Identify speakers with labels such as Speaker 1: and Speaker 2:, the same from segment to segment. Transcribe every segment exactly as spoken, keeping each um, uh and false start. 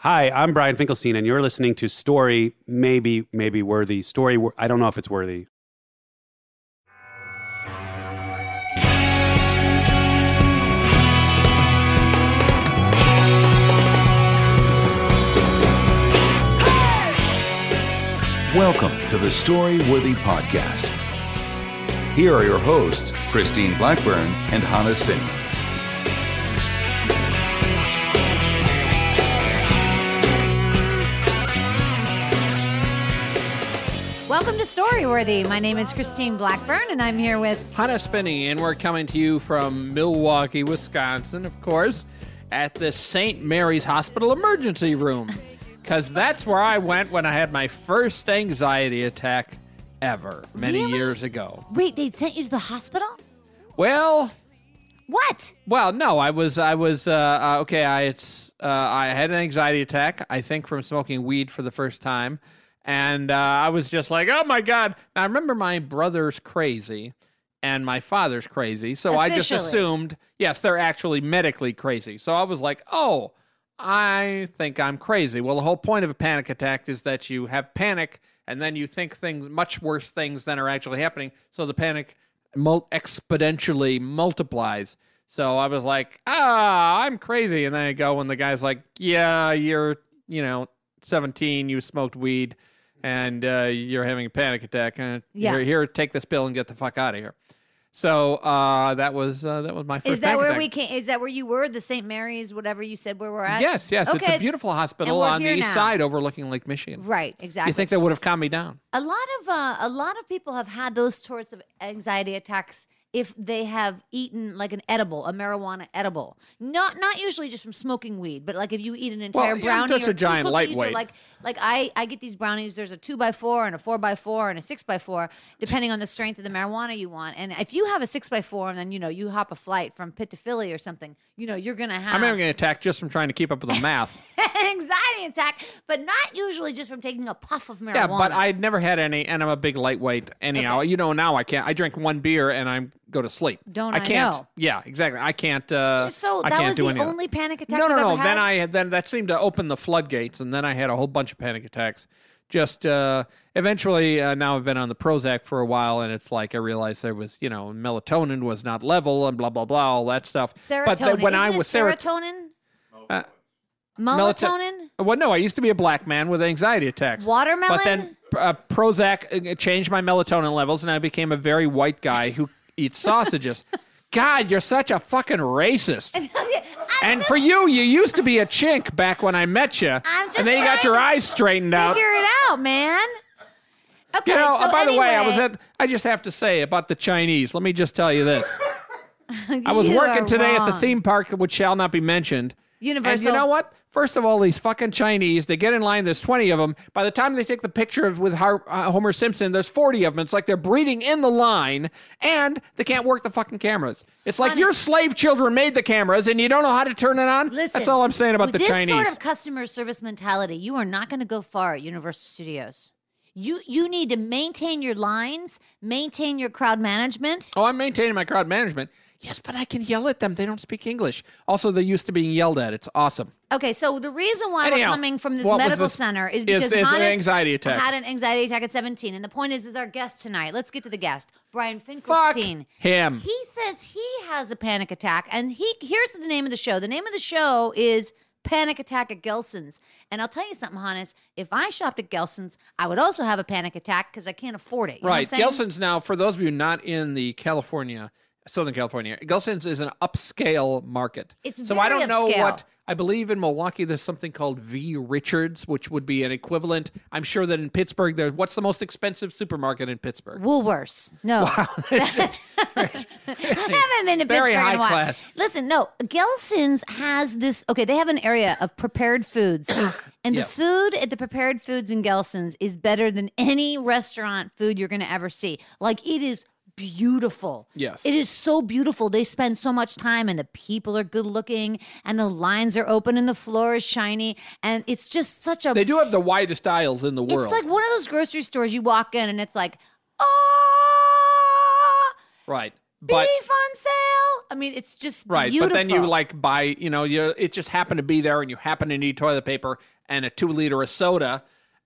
Speaker 1: Hi, I'm Brian Finkelstein, and you're listening to Story Maybe, Maybe Worthy. Story, I don't know if it's worthy.
Speaker 2: Welcome to the Story Worthy Podcast. Here are your hosts, Christine Blackburn and Hannes Finney.
Speaker 3: Welcome to Storyworthy. My name is Christine Blackburn, and I'm here with
Speaker 4: Hannes Finney, and we're coming to you from Milwaukee, Wisconsin, of course, at the Saint Mary's Hospital emergency room, because that's where I went when I had my first anxiety attack ever, many
Speaker 3: Really?
Speaker 4: years ago.
Speaker 3: Wait, they sent you to the hospital?
Speaker 4: Well,
Speaker 3: What?
Speaker 4: well, no, I was, I was, uh, uh, okay, I, it's, uh, I had an anxiety attack, I think from smoking weed for the first time. And uh, I was just like, oh, my God. Now, I remember my brother's crazy and my father's crazy. So I just
Speaker 3: Officially.
Speaker 4: assumed, yes, they're actually medically crazy. So I was like, oh, I think I'm crazy. Well, the whole point of a panic attack is that you have panic and then you think things, much worse things than are actually happening. So the panic mul- exponentially multiplies. So I was like, ah, I'm crazy. And then I go and the guy's like, yeah, you're, you know, seventeen, you smoked weed. And uh, you're having a panic attack. Uh,
Speaker 3: Yeah.
Speaker 4: Here, here, take this pill and get the fuck out of here. So uh, that was uh, that was my first.
Speaker 3: Is that
Speaker 4: panic
Speaker 3: where
Speaker 4: attack.
Speaker 3: we came? Is that where you were? The Saint Mary's, whatever you said where we're at?
Speaker 4: Yes, yes. It's
Speaker 3: Okay.
Speaker 4: a beautiful hospital
Speaker 3: And we're
Speaker 4: on the
Speaker 3: here
Speaker 4: east
Speaker 3: now.
Speaker 4: side, overlooking Lake Michigan.
Speaker 3: Right, exactly.
Speaker 4: You think that would have calmed me down?
Speaker 3: a lot of uh, a lot of people have had those sorts of anxiety attacks if they have eaten like an edible, a marijuana edible. Not not usually just from smoking weed, but like if you eat an entire
Speaker 4: yeah, I'm
Speaker 3: brownie
Speaker 4: such
Speaker 3: or
Speaker 4: a giant
Speaker 3: two cookies, or
Speaker 4: lightweight.
Speaker 3: like like I I get these brownies. There's a two by four and a four by four and a six by four, depending on the strength of the marijuana you want. And if you have a six by four and then you know you hop a flight from Pitt to Philly or something, you know you're gonna have
Speaker 4: I'm having an attack just from trying to keep up with the math.
Speaker 3: an anxiety attack, but not usually just from taking a puff of marijuana.
Speaker 4: Yeah, but I'd never had any, and I'm a big lightweight anyhow.
Speaker 3: Okay.
Speaker 4: You know, now I can't. I drink one beer and I go to sleep.
Speaker 3: Don't
Speaker 4: I
Speaker 3: I
Speaker 4: can't.
Speaker 3: know.
Speaker 4: Yeah, exactly. I can't. Uh,
Speaker 3: So
Speaker 4: I
Speaker 3: that
Speaker 4: can't
Speaker 3: was
Speaker 4: do
Speaker 3: the
Speaker 4: any of that.
Speaker 3: only panic attack
Speaker 4: No, no,
Speaker 3: you've
Speaker 4: no.
Speaker 3: ever
Speaker 4: Then
Speaker 3: had?
Speaker 4: I had then that seemed to open the floodgates, and then I had a whole bunch of panic attacks. Just uh, eventually, uh, now I've been on the Prozac for a while, and it's like I realized there was, you know, melatonin was not level, and blah blah blah, all that stuff.
Speaker 3: Serotonin.
Speaker 4: But then when
Speaker 3: Isn't
Speaker 4: I
Speaker 3: it
Speaker 4: was serot-
Speaker 3: serotonin,
Speaker 4: uh,
Speaker 3: melatonin,
Speaker 4: well, no, I used to be a black man with anxiety attacks.
Speaker 3: watermelon.
Speaker 4: But then uh, Prozac uh, changed my melatonin levels, and I became a very white guy who eats sausages. God, you're such a fucking racist. And for you, you used to be a chink back when I met you.
Speaker 3: I'm just
Speaker 4: and then you got
Speaker 3: trying
Speaker 4: your
Speaker 3: to
Speaker 4: eyes straightened out.
Speaker 3: figure it out, man. Okay,
Speaker 4: You know,
Speaker 3: so
Speaker 4: uh, by the way, I was
Speaker 3: anyway,
Speaker 4: at, I just have to say about the Chinese. Let me just tell you this. I was
Speaker 3: you
Speaker 4: working
Speaker 3: are
Speaker 4: today at the
Speaker 3: wrong.
Speaker 4: theme park, which shall not be mentioned.
Speaker 3: Universal.
Speaker 4: And you know what? First of all, these fucking Chinese, they get in line, there's twenty of them. By the time they take the picture of, with Har- uh, Homer Simpson, there's forty of them. It's like they're breeding in the line, and they can't work the fucking cameras. It's like
Speaker 3: Honey.
Speaker 4: your slave children made the cameras, and you don't know how to turn it on?
Speaker 3: Listen,
Speaker 4: That's all I'm saying about
Speaker 3: with
Speaker 4: the
Speaker 3: this
Speaker 4: Chinese.
Speaker 3: sort of customer service mentality, you are not going to go far at Universal Studios. You you need to maintain your lines, maintain your crowd management.
Speaker 4: Oh, I'm maintaining my crowd management. Yes, but I can yell at them. They don't speak English. Also, they're used to being yelled at. It's awesome.
Speaker 3: Okay, so the reason why
Speaker 4: Anyhow,
Speaker 3: we're coming from this
Speaker 4: what was
Speaker 3: medical
Speaker 4: this-
Speaker 3: center is
Speaker 4: is-
Speaker 3: because
Speaker 4: is an
Speaker 3: Hannes
Speaker 4: anxiety attack.
Speaker 3: had an anxiety attack at seventeen, and the point is, is our guest tonight. Let's get to the guest, Brian
Speaker 4: Fuck
Speaker 3: Finkelstein.
Speaker 4: him.
Speaker 3: He says he has a panic attack, and he here's the name of the show. The name of the show is Panic Attack at Gelson's. And I'll tell you something, Hannes. If I shopped at Gelson's, I would also have a panic attack because I can't afford it. You know
Speaker 4: Right.
Speaker 3: what I'm saying?
Speaker 4: Gelson's now, for those of you not in the California, Southern California, Gelson's is an upscale market.
Speaker 3: It's
Speaker 4: so I
Speaker 3: very
Speaker 4: don't know
Speaker 3: upscale.
Speaker 4: what, I believe in Milwaukee there's something called V. Richards, which would be an equivalent. I'm sure that in Pittsburgh, there. What's the most expensive supermarket in Pittsburgh?
Speaker 3: Woolworths. No. I haven't been to
Speaker 4: Very
Speaker 3: Pittsburgh
Speaker 4: high
Speaker 3: in a while.
Speaker 4: class.
Speaker 3: Listen, no, Gelson's has this. Okay, they have an area of prepared foods, and
Speaker 4: Yes.
Speaker 3: the food at the prepared foods in Gelson's is better than any restaurant food you're going to ever see. Like it is beautiful.
Speaker 4: Yes.
Speaker 3: It is so beautiful. They spend so much time, and the people are good looking, and the lines are open, and the floor is shiny, and it's just such a.
Speaker 4: They do have the widest aisles in the world.
Speaker 3: It's like one of those grocery stores you walk in, and it's like, ah.
Speaker 4: Right. but
Speaker 3: beef on sale. I mean, it's just
Speaker 4: right.
Speaker 3: beautiful.
Speaker 4: But then you like buy, you know, you it just happened to be there, and you happen to need toilet paper and a two liter of soda,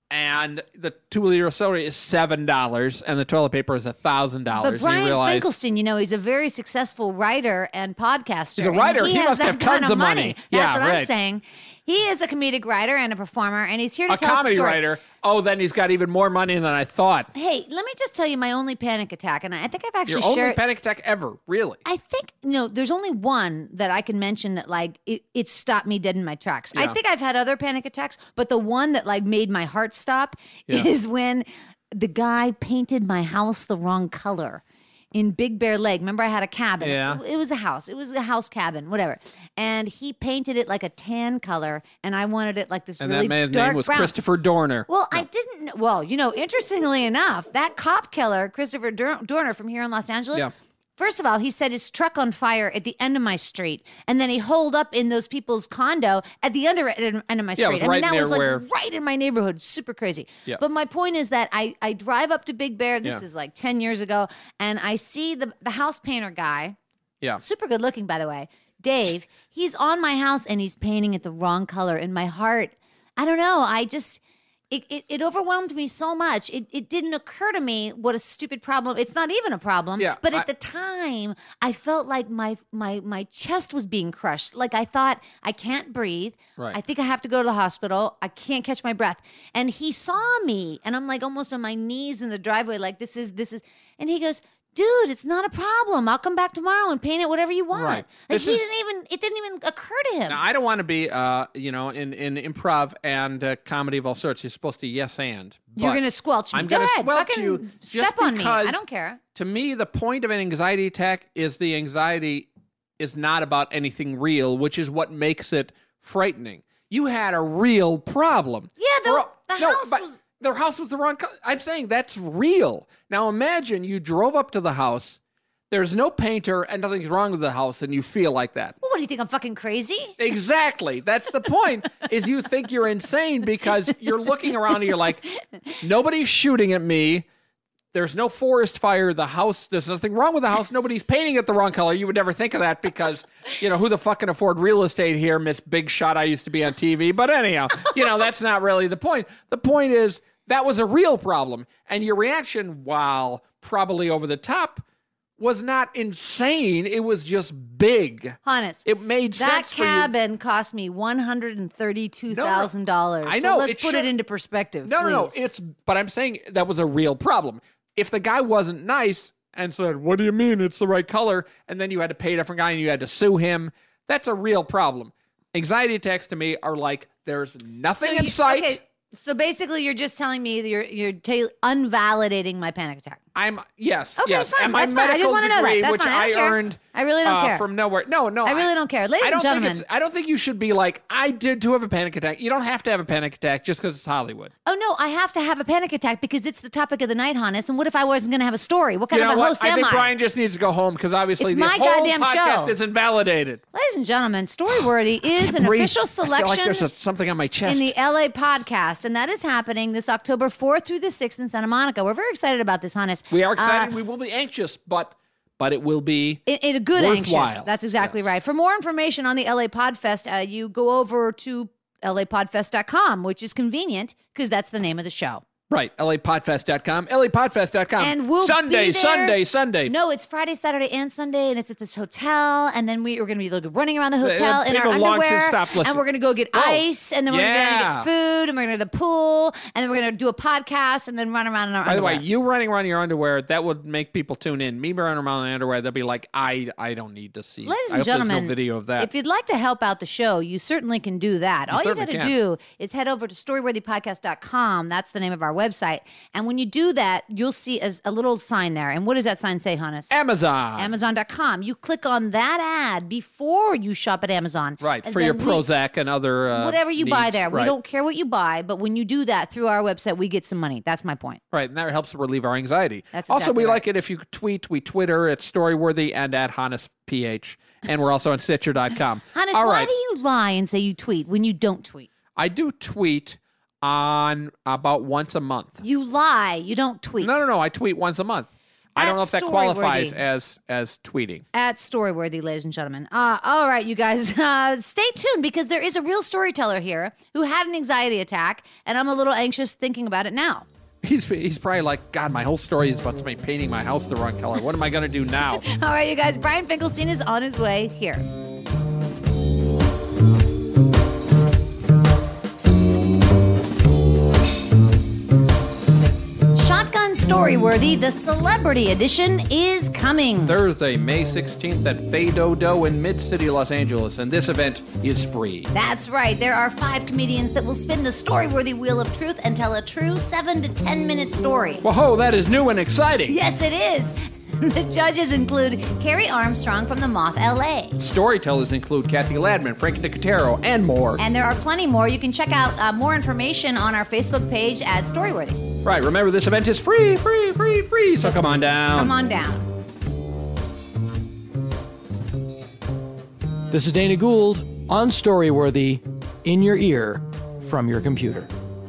Speaker 4: and the two liter of soda is seven dollars, and the toilet paper is a thousand
Speaker 3: But
Speaker 4: dollars.
Speaker 3: Brian
Speaker 4: you realize,
Speaker 3: Finkelstein, you know, he's a very successful writer and podcaster.
Speaker 4: He's a
Speaker 3: and
Speaker 4: writer. He
Speaker 3: has
Speaker 4: must
Speaker 3: that
Speaker 4: have
Speaker 3: kind
Speaker 4: tons of money.
Speaker 3: That's
Speaker 4: Yeah,
Speaker 3: what I'm
Speaker 4: right.
Speaker 3: saying. He is a comedic writer and a performer, and he's here to
Speaker 4: a
Speaker 3: tell us
Speaker 4: comedy
Speaker 3: a story.
Speaker 4: writer. Oh, then he's got even more money than I thought.
Speaker 3: Hey, let me just tell you my only panic attack, and I think I've actually
Speaker 4: Your only
Speaker 3: shared.
Speaker 4: panic attack ever, really?
Speaker 3: I think no, there's only one that I can mention that like it, it stopped me dead in my tracks. I
Speaker 4: Yeah.
Speaker 3: think I've had other panic attacks, but the one that like made my heart stop
Speaker 4: Yeah.
Speaker 3: is when the guy painted my house the wrong color. In Big Bear Lake, remember I had a cabin.
Speaker 4: Yeah.
Speaker 3: It was a house. It was a house cabin, whatever. And he painted it like a tan color, and I wanted it like this
Speaker 4: And
Speaker 3: really
Speaker 4: that man's
Speaker 3: dark
Speaker 4: name was
Speaker 3: brown.
Speaker 4: Christopher Dorner.
Speaker 3: Well, I didn't. know- Well, you know, interestingly enough, that cop killer, Christopher Dur- Dorner from here in Los Angeles.
Speaker 4: Yeah.
Speaker 3: First of all, he set his truck on fire at the end of my street, and then he holed up in those people's condo at the other end end of my
Speaker 4: Yeah, it
Speaker 3: street.
Speaker 4: was
Speaker 3: I
Speaker 4: right
Speaker 3: mean, that
Speaker 4: near
Speaker 3: was like
Speaker 4: where-
Speaker 3: right in my neighborhood. Super crazy.
Speaker 4: Yeah.
Speaker 3: But my point is that I I drive up to Big Bear. This
Speaker 4: Yeah.
Speaker 3: is like ten years ago, and I see the the house painter guy.
Speaker 4: Yeah.
Speaker 3: Super good looking, by the way. Dave, he's on my house and he's painting it the wrong color. In my heart, I don't know. I just, it, it, it overwhelmed me so much. It, it didn't occur to me what a stupid problem. It's not even a problem.
Speaker 4: Yeah,
Speaker 3: but at
Speaker 4: I-
Speaker 3: the time, I felt like my, my, my chest was being crushed. Like I thought, I can't breathe.
Speaker 4: Right.
Speaker 3: I think I have to go to the hospital. I can't catch my breath. And he saw me and I'm like almost on my knees in the driveway. Like this is, this is, and he goes, dude, it's not a problem. I'll come back tomorrow and paint it whatever you want.
Speaker 4: Right.
Speaker 3: Like
Speaker 4: This
Speaker 3: he
Speaker 4: is-
Speaker 3: didn't even, it didn't even occur to him.
Speaker 4: Now, I don't want to be, uh, you know, in, in improv and uh, comedy of all sorts. You're supposed to yes and.
Speaker 3: You're
Speaker 4: but
Speaker 3: going to squelch me.
Speaker 4: I'm
Speaker 3: Go
Speaker 4: gonna
Speaker 3: ahead.
Speaker 4: squelch
Speaker 3: Fucking
Speaker 4: you just
Speaker 3: step on me. I
Speaker 4: because-
Speaker 3: don't care.
Speaker 4: To me, the point of an anxiety attack is the anxiety is not about anything real, which is what makes it frightening. You had a real problem.
Speaker 3: Yeah, the,
Speaker 4: For-
Speaker 3: the
Speaker 4: no,
Speaker 3: house
Speaker 4: but
Speaker 3: was.
Speaker 4: their house was the wrong color. I'm saying that's real. Now imagine you drove up to the house. There's no painter and nothing's wrong with the house, and you feel like that.
Speaker 3: Well, what do you think? I'm fucking crazy?
Speaker 4: Exactly. That's the point. Is you think you're insane because you're looking around and you're like, nobody's shooting at me. There's no forest fire. The house, there's nothing wrong with the house. Nobody's painting it the wrong color. You would never think of that because, you know, who the fuck can afford real estate here, Miss Big Shot? I used to be on T V. But anyhow, you know, that's not really the point. The point is that was a real problem. And your reaction, while probably over the top, was not insane. It was just big.
Speaker 3: Honest.
Speaker 4: It made
Speaker 3: That
Speaker 4: sense for you.
Speaker 3: cabin cost me one hundred and thirty-two thousand dollars.
Speaker 4: I know,
Speaker 3: So let's
Speaker 4: it
Speaker 3: put
Speaker 4: should-
Speaker 3: it into perspective.
Speaker 4: No, no, no.
Speaker 3: please.
Speaker 4: It's, but I'm saying that was a real problem. If the guy wasn't nice and said, "What do you mean it's the right color?" and then you had to pay a different guy and you had to sue him, that's a real problem. Anxiety attacks to me are like there's nothing
Speaker 3: So
Speaker 4: in
Speaker 3: you-
Speaker 4: sight.
Speaker 3: Okay, so basically, you're just telling me that you're you're ta- unvalidating my panic attack.
Speaker 4: I'm yes,
Speaker 3: Okay,
Speaker 4: yes,
Speaker 3: fine.
Speaker 4: and my
Speaker 3: That's fine. I just
Speaker 4: medical
Speaker 3: wanna know that.
Speaker 4: degree,
Speaker 3: That's
Speaker 4: which
Speaker 3: fine. I
Speaker 4: I,
Speaker 3: don't care.
Speaker 4: earned,
Speaker 3: I really don't
Speaker 4: uh,
Speaker 3: care.
Speaker 4: from nowhere. No, no,
Speaker 3: I really don't care. Ladies
Speaker 4: I
Speaker 3: and
Speaker 4: don't think
Speaker 3: gentlemen.
Speaker 4: it's. I don't think you should be like I did to have a panic attack. You don't have to have a panic attack just because it's Hollywood.
Speaker 3: Oh no, I have to have a panic attack because it's the topic of the night, Hannes. And what if I wasn't going to have a story? What kind
Speaker 4: You know
Speaker 3: of a
Speaker 4: what?
Speaker 3: host
Speaker 4: I
Speaker 3: am
Speaker 4: think
Speaker 3: I?
Speaker 4: Brian just needs to go home because obviously
Speaker 3: It's
Speaker 4: the
Speaker 3: my
Speaker 4: whole
Speaker 3: goddamn
Speaker 4: podcast
Speaker 3: show.
Speaker 4: is invalidated.
Speaker 3: Ladies and gentlemen, Storyworthy is an
Speaker 4: Breathe.
Speaker 3: official
Speaker 4: I feel
Speaker 3: selection
Speaker 4: like there's a, something on my chest.
Speaker 3: in the L A podcast, and that is happening this October fourth through the sixth in Santa Monica. We're very excited about this, Hannes.
Speaker 4: we are excited.
Speaker 3: Uh,
Speaker 4: we will be anxious, but but it will be.
Speaker 3: in, in a good
Speaker 4: Worthwhile.
Speaker 3: anxious. That's exactly
Speaker 4: Yes.
Speaker 3: right. For more information on the L A Podfest, uh, you go over to L A podfest dot com, which is convenient because that's the name of the show.
Speaker 4: Right, L A podfest dot com, L A podfest dot com.
Speaker 3: And we'll
Speaker 4: Sunday,
Speaker 3: be there.
Speaker 4: Sunday, Sunday.
Speaker 3: No, it's Friday, Saturday, and Sunday, and it's at this hotel. And then we, we're going to be like, running around the hotel in our
Speaker 4: people long since
Speaker 3: underwear,
Speaker 4: stopped listening.
Speaker 3: and we're going to go get
Speaker 4: Oh,
Speaker 3: ice, and then we're
Speaker 4: yeah.
Speaker 3: going to get food, and we're going to the pool, and then we're going to do a podcast, and then run around in our
Speaker 4: By the
Speaker 3: underwear.
Speaker 4: way, you running around in your underwear, that would make people tune in. Me running around in my underwear, they'll be like, I I don't need to see.
Speaker 3: Ladies
Speaker 4: I
Speaker 3: and
Speaker 4: hope
Speaker 3: gentlemen,
Speaker 4: there's no video of that.
Speaker 3: if you'd like to help out the show, you certainly can do that. All you
Speaker 4: certainly
Speaker 3: got to
Speaker 4: can.
Speaker 3: do is head over to storyworthy podcast dot com. That's the name of our website. And when you do that, you'll see as a little sign there. And what does that sign say, Hannes?
Speaker 4: Amazon.
Speaker 3: Amazon dot com. You click on that ad before you shop at Amazon.
Speaker 4: Right,
Speaker 3: And
Speaker 4: for your
Speaker 3: then we-
Speaker 4: Prozac and other uh,
Speaker 3: Whatever you buy
Speaker 4: needs.
Speaker 3: there. We
Speaker 4: Right.
Speaker 3: don't care what you buy, but when you do that through our website, we get some money. That's my point.
Speaker 4: Right, and that helps relieve our anxiety.
Speaker 3: That's
Speaker 4: also,
Speaker 3: exactly
Speaker 4: we
Speaker 3: right.
Speaker 4: like it if you tweet. We Twitter at Storyworthy and at HonestPH. And we're also on Stitcher dot com.
Speaker 3: Hannes,
Speaker 4: All
Speaker 3: why
Speaker 4: right.
Speaker 3: do you lie and say you tweet when you don't tweet?
Speaker 4: I do tweet on about once a month.
Speaker 3: You lie. You don't tweet.
Speaker 4: No, no, no. I tweet once a month. I
Speaker 3: At
Speaker 4: don't know if that
Speaker 3: Storyworthy.
Speaker 4: qualifies as as tweeting.
Speaker 3: At Storyworthy, ladies and gentlemen. Uh, all right, you guys, uh, stay tuned because there is a real storyteller here who had an anxiety attack, and I'm a little anxious thinking about it now.
Speaker 4: He's he's probably like, God, my whole story is about somebody painting my house the wrong color. What am I going to do now?
Speaker 3: All right, you guys, Brian Finkelstein is on his way here. Shotgun Storyworthy, the celebrity edition, is coming.
Speaker 4: Thursday, May sixteenth at Fay-Do-Do in Mid-City, Los Angeles, and this event is free.
Speaker 3: That's right. There are five comedians that will spin the Storyworthy Wheel of Truth and tell a true seven to ten minute story.
Speaker 4: Whoa, that is new and exciting.
Speaker 3: Yes, it is. The judges include Carrie Armstrong from the Moth L A.
Speaker 4: Storytellers include Kathy Ladman, Frank Nicotero, and more.
Speaker 3: And there are plenty more. You can check out uh, more information on our Facebook page at Storyworthy.
Speaker 4: Right, remember this event is free, free, free, free, so come on down.
Speaker 3: Come on down.
Speaker 5: This is Dana Gould on Storyworthy, in your ear, from your computer.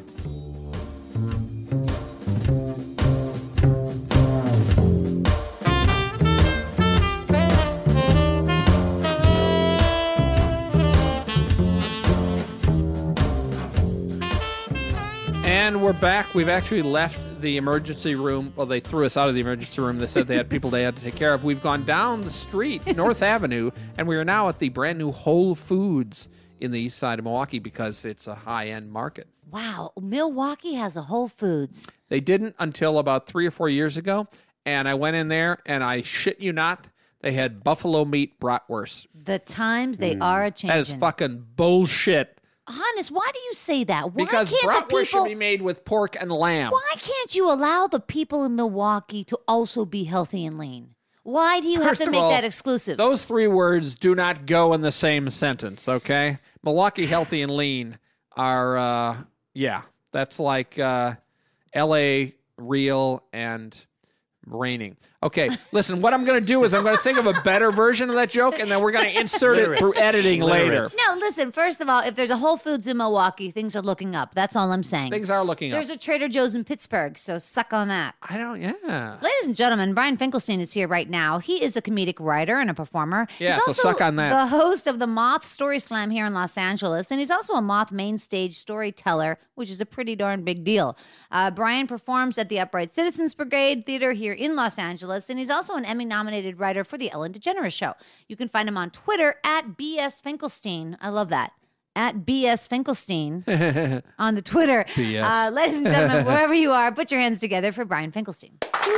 Speaker 4: And we're back. We've actually left the emergency room. Well, they threw us out of the emergency room. They said they had people they had to take care of. We've gone down the street, North Avenue, and we are now at the brand new Whole Foods in the east side of Milwaukee because it's a high-end market.
Speaker 3: Wow, Milwaukee has a Whole Foods.
Speaker 4: They didn't until about three or four years ago, and I went in there, and I shit you not, they had buffalo meat bratwurst.
Speaker 3: The times they are a changing.
Speaker 4: That is fucking bullshit.
Speaker 3: Honest, why do you say that? Why
Speaker 4: Because
Speaker 3: can't the
Speaker 4: bratwurst
Speaker 3: people,
Speaker 4: should be made with pork and lamb.
Speaker 3: Why can't you allow the people in Milwaukee to also be healthy and lean? Why do you
Speaker 4: First
Speaker 3: have to
Speaker 4: of
Speaker 3: make
Speaker 4: all,
Speaker 3: that exclusive?
Speaker 4: Those three words do not go in the same sentence, okay? Milwaukee healthy and lean are, uh, yeah, that's like uh, L A real and raining. Okay, listen, what I'm going to do is I'm going to think of a better version of that joke, and then we're going to insert it through editing later.
Speaker 3: No, listen, first of all, if there's a Whole Foods in Milwaukee, things are looking up. That's all I'm saying.
Speaker 4: Things are looking
Speaker 3: There's
Speaker 4: up.
Speaker 3: a Trader Joe's in Pittsburgh, so suck on that.
Speaker 4: I don't, yeah.
Speaker 3: Ladies and gentlemen, Brian Finkelstein is here right now. He is a comedic writer and a performer.
Speaker 4: Yeah,
Speaker 3: he's
Speaker 4: so
Speaker 3: also
Speaker 4: suck on that.
Speaker 3: the host of the Moth Story Slam here in Los Angeles, and he's also a Moth main stage storyteller, which is a pretty darn big deal. Uh, Brian performs at the Upright Citizens Brigade Theater here in Los Angeles, and he's also an Emmy-nominated writer for The Ellen DeGeneres Show. You can find him on Twitter at B S Finkelstein. I love that. At B S Finkelstein on the Twitter.
Speaker 4: B S.
Speaker 3: Uh, ladies and gentlemen, wherever you are, put your hands together for Brian Finkelstein.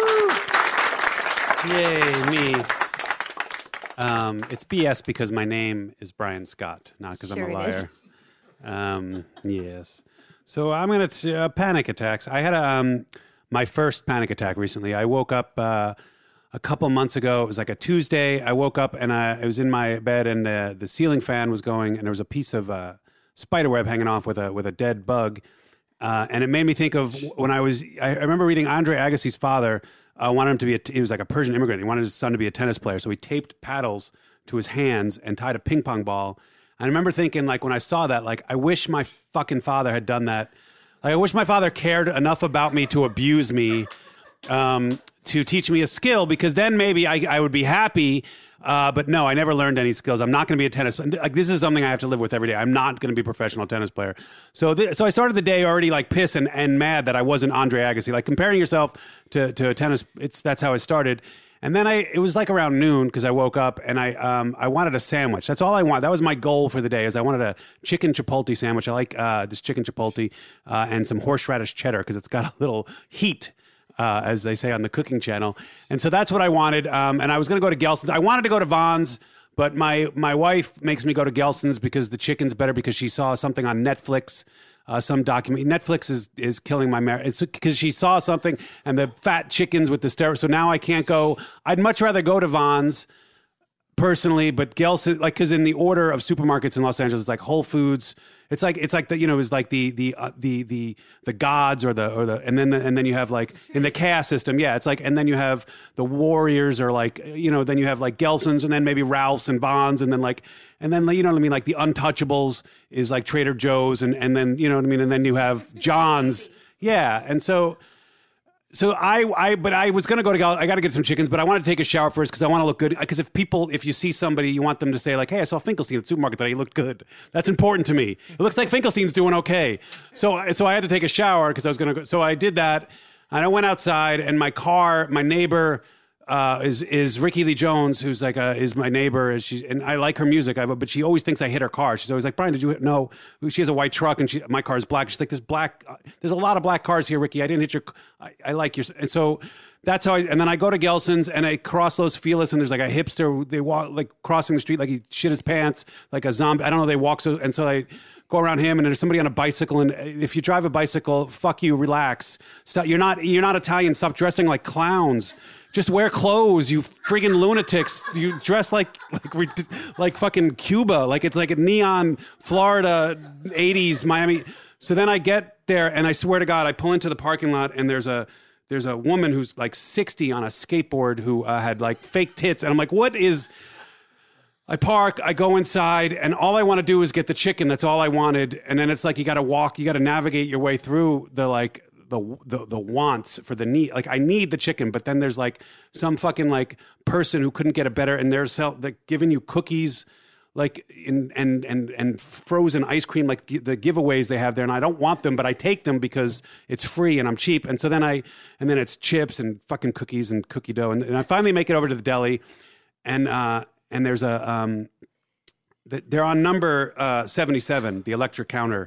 Speaker 1: Yay, me. Um, it's B S because my name is Brian Scott, not because
Speaker 3: Sure
Speaker 1: I'm a
Speaker 3: it is.
Speaker 1: liar. Um, yes. So I'm going to uh, panic attacks. I had um, my first panic attack recently. I woke up uh, a couple months ago. It was like a Tuesday. I woke up and I, I was in my bed, and uh, the ceiling fan was going, and there was a piece of uh, spider web hanging off with a with a dead bug. Uh, and it made me think of when I was. I, I remember reading Andre Agassi's father uh, wanted him to be. A, he was like a Persian immigrant. He wanted his son to be a tennis player, so he taped paddles to his hands and tied a ping pong ball. I remember thinking, like, when I saw that, like, I wish my fucking father had done that. Like, I wish my father cared enough about me to abuse me, um, to teach me a skill, because then maybe I, I would be happy. Uh, but no, I never learned any skills. I'm not going to be a tennis player. Like, this is something I have to live with every day. I'm not going to be a professional tennis player. So, th- so I started the day already like pissed and, and mad that I wasn't Andre Agassi. Like, comparing yourself to to a tennis, it's that's how I started. And then I, it was like around noon because I woke up and I, um, I wanted a sandwich. That's all I want. That was my goal for the day. Is I wanted a chicken chipotle sandwich. I like uh, this chicken chipotle uh, and some horseradish cheddar because it's got a little heat, uh, as they say on the cooking channel. And so that's what I wanted. Um, and I was going to go to Gelson's. I wanted to go to Vons, but my my wife makes me go to Gelson's because the chicken's better because she saw something on Netflix. Uh, some document. Netflix is is killing my marriage. It's because she saw something and the fat chickens with the steroids. So now I can't go. I'd much rather go to Vons personally, but Gelson, like, because in the order of supermarkets in Los Angeles, it's like Whole Foods. It's like it's like the you know it's like the the uh, the the the gods or the or the and then and then you have like in the caste system, yeah, it's like and then you have the Warriors or like you know then you have like Gelson's and then maybe Ralph's and Bonds and then like and then you know what I mean like the Untouchables is like Trader Joe's and and then you know what I mean and then you have John's, yeah, and so. So I, I, but I was gonna go to, Gal- I got to get some chickens, but I want to take a shower first because I want to look good. Because if people, if you see somebody, you want them to say like, "Hey, I saw Finkelstein at the supermarket today. He looked good." That's important to me. It looks like Finkelstein's doing okay. So, so I had to take a shower because I was gonna go. So I did that, and I went outside, and my car, my neighbor. Uh, is is Ricky Lee Jones, who's like a, is my neighbor, and she and I like her music, I, but she always thinks I hit her car. She's always like, "Brian, did you hit?" No, she has a white truck, and she my car is black. She's like, "There's black, uh, there's a lot of black cars here, Ricky. I didn't hit your, I, I like your." And so that's how I. And then I go to Gelson's, and I cross Los Feliz, and there's like a hipster. They walk like crossing the street, like he shit his pants, like a zombie. I don't know. They walk so, and so I go around him, and there's somebody on a bicycle. And if you drive a bicycle, fuck you, relax. Stop, you're not you're not Italian. Stop dressing like clowns. Just wear clothes, you friggin' lunatics. You dress like like like fucking Cuba, like it's like a neon Florida eighties Miami. So then I get there, and I swear to God, I pull into the parking lot, and there's a there's a woman who's like sixty on a skateboard who uh, had like fake tits, and I'm like, what is? I park, I go inside, and all I want to do is get the chicken. That's all I wanted, and then it's like you got to walk, you got to navigate your way through the like. The, the the wants for the need, like I need the chicken, but then there's like some fucking like person who couldn't get it better, and they're sell, like giving you cookies, like in and and and frozen ice cream, like the giveaways they have there, and I don't want them, but I take them because it's free and I'm cheap, and so then I and then it's chips and fucking cookies and cookie dough, and, and I finally make it over to the deli, and uh and there's a um they're on number uh seventy-seven, the electric counter,